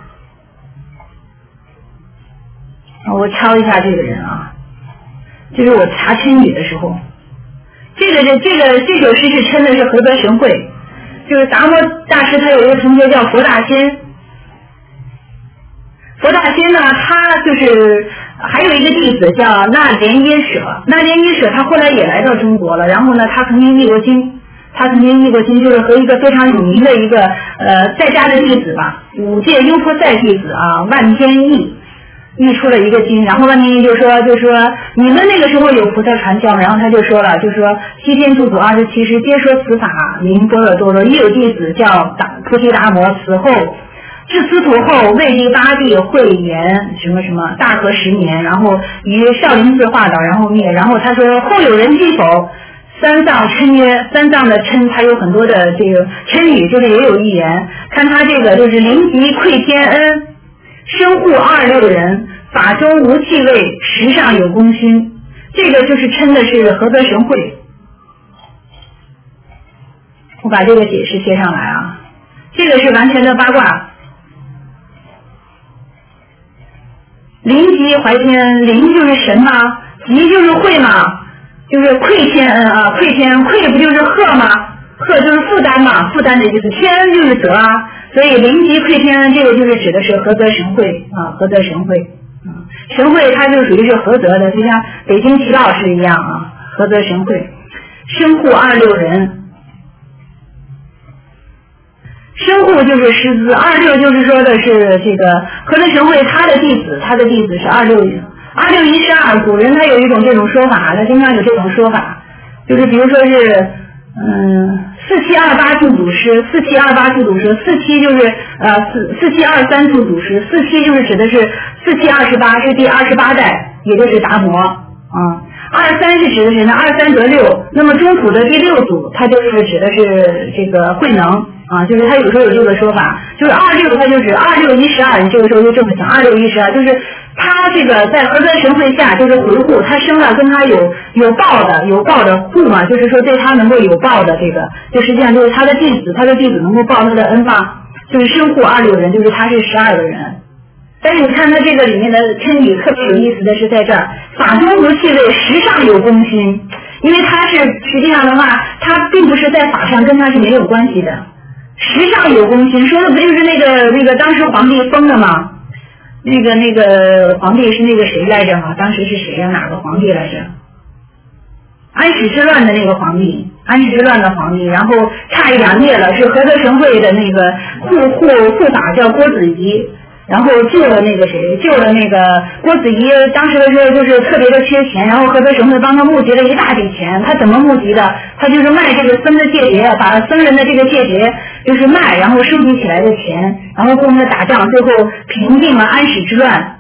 D: 我敲一下这个人啊，这是我查称语的时候。这个这这个这首诗是称的是和德神会，就是达摩大师他有一个同学叫佛大仙，佛大仙呢他就是还有一个弟子叫那连耶舍，那连耶舍他后来也来到中国了，然后呢他曾经译过经，他曾经译过经，就是和一个非常有名的一个呃在家的弟子吧，五戒优婆塞弟子啊万天意。 译出了一个经，然后万年就说就说你们那个时候有菩萨传教，然后他就说了，就说西天竺祖二十七师皆说此法名般若多罗，亦有弟子叫达菩提达摩，此后至司徒后位第八地慧眼什么什么大和十年，然后于少林寺化导，然后灭。然后他说后有人记否？三藏称曰，三藏的称他有很多的这个称语，就是也有一言，看他这个就是临极愧天恩，身护二六人，法中无气味，实上有功勋，这个就是称的是菏泽神会。我把这个解释贴上来啊，这个是完全的八卦。临极怀天，临就是神嘛，极就是会嘛，就是愧天恩啊，愧天愧不就是贺吗？贺就是负担嘛，负担的意思，天恩就是德啊，所以临极愧天恩这个就是指的是菏泽神会啊，菏泽神会啊，神会它就属于是菏泽的，就像北京齐老师一样啊，菏泽神会，身护二六人，身护就是师资，二六就是说的是这个菏泽神会他的弟子，他的弟子是二六人。二六一十二，古人他有一种这种说法，他经常有这种说法，就是比如说是，嗯，四七二八助祖师，四七二八助祖师，四七就是呃四四七二三助祖师，四七就是指的是四七二十八是第二十八代，也就是达摩啊。二三是指的是呢，二三得六，那么中土的第六祖，它就是指的是这个慧能啊，就是他有时候有这个说法，就是二六它就是二六一十二，你这个时候就这么想，二六一十二就是他这个在菏泽神会下就是回护，他生了跟他有有报的有报的护嘛，就是说对他能够有报的这个，就实际上就是他的弟子，他的弟子能够报他的恩嘛，就是身护二六人，就是他是十二个人。但是你看他这个里面的称语特别有意思的是在这儿，法中无气味，实上有功勋，因为他是实际上的话，他并不是在法上跟他是没有关系的，实上有功勋，说的不就是那个那个当时皇帝封的吗？那个那个皇帝是那个谁来着嘛？当时是谁呀？哪个皇帝来着？安史之乱的那个皇帝，安史之乱的皇帝，然后差一点灭了，是菏泽神会的那个护护护法叫郭子仪。然后救了那个谁，救了那个郭子仪，当时的时候就是特别的缺钱，然后菏泽神会帮他募集了一大笔钱。他怎么募集的？他就是卖这个僧的戒节，把僧人的这个戒节就是卖，然后收集起来的钱，然后供他打仗，最后平定了安史之乱。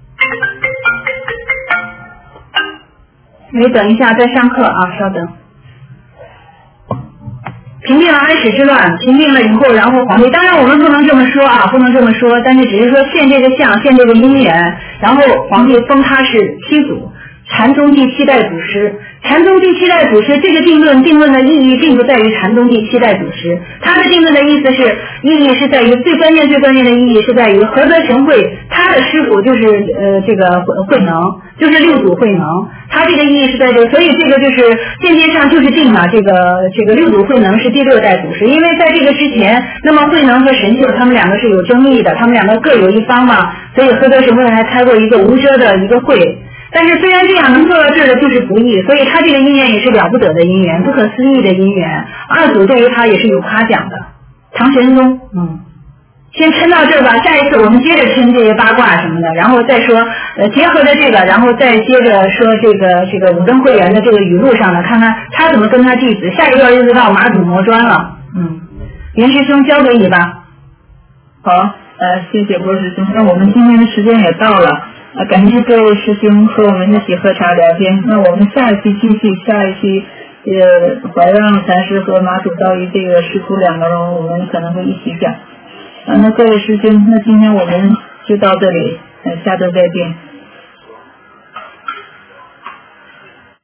D: 你等一下再上课啊，稍等。平定了安史之乱，平定了以后，然后皇帝，当然我们不能这么说啊，不能这么说，但是只是说现这个相，现这个因缘，然后皇帝封他是七祖，禅宗第七代祖师。禅宗第七代祖师这个定论，定论的意义并不在于禅宗第七代祖师，他的定论的意思是，意义是在于最关键最关键的意义是在于菏泽神会，他的师傅就是呃这个慧能，就是六祖慧能，他这个意义是在这个，所以这个就是间接上就是定了这个这个六祖慧能是第六代祖师，因为在这个之前，那么慧能和神秀他们两个是有争议的，他们两个各有一方嘛，所以菏泽神会还开过一个无遮的一个会。但是虽然这样能做到这儿的就是不易，所以他这个因缘也是了不得的因缘，不可思议的因缘。二祖对于他也是有夸奖的。唐玄宗，嗯，先抻到这儿吧，下一次我们接着抻这些八卦什么的，然后再说呃结合着这个，然后再接着说这个这个五灯会员的这个语录上的，看看他怎么跟他弟子。下一段日子到马祖磨砖了，嗯，袁师兄交给你吧。
C: 好，呃，谢谢郭师兄。那我们今天的时间也到了。啊，感谢各位师兄和我们一起喝茶聊天。那我们下一期继续，下一期呃，怀让禅师和马祖道一这个师徒两个人，我们可能会一起讲。啊，那各位师兄，那今天我们就到这里，呃，下周再见。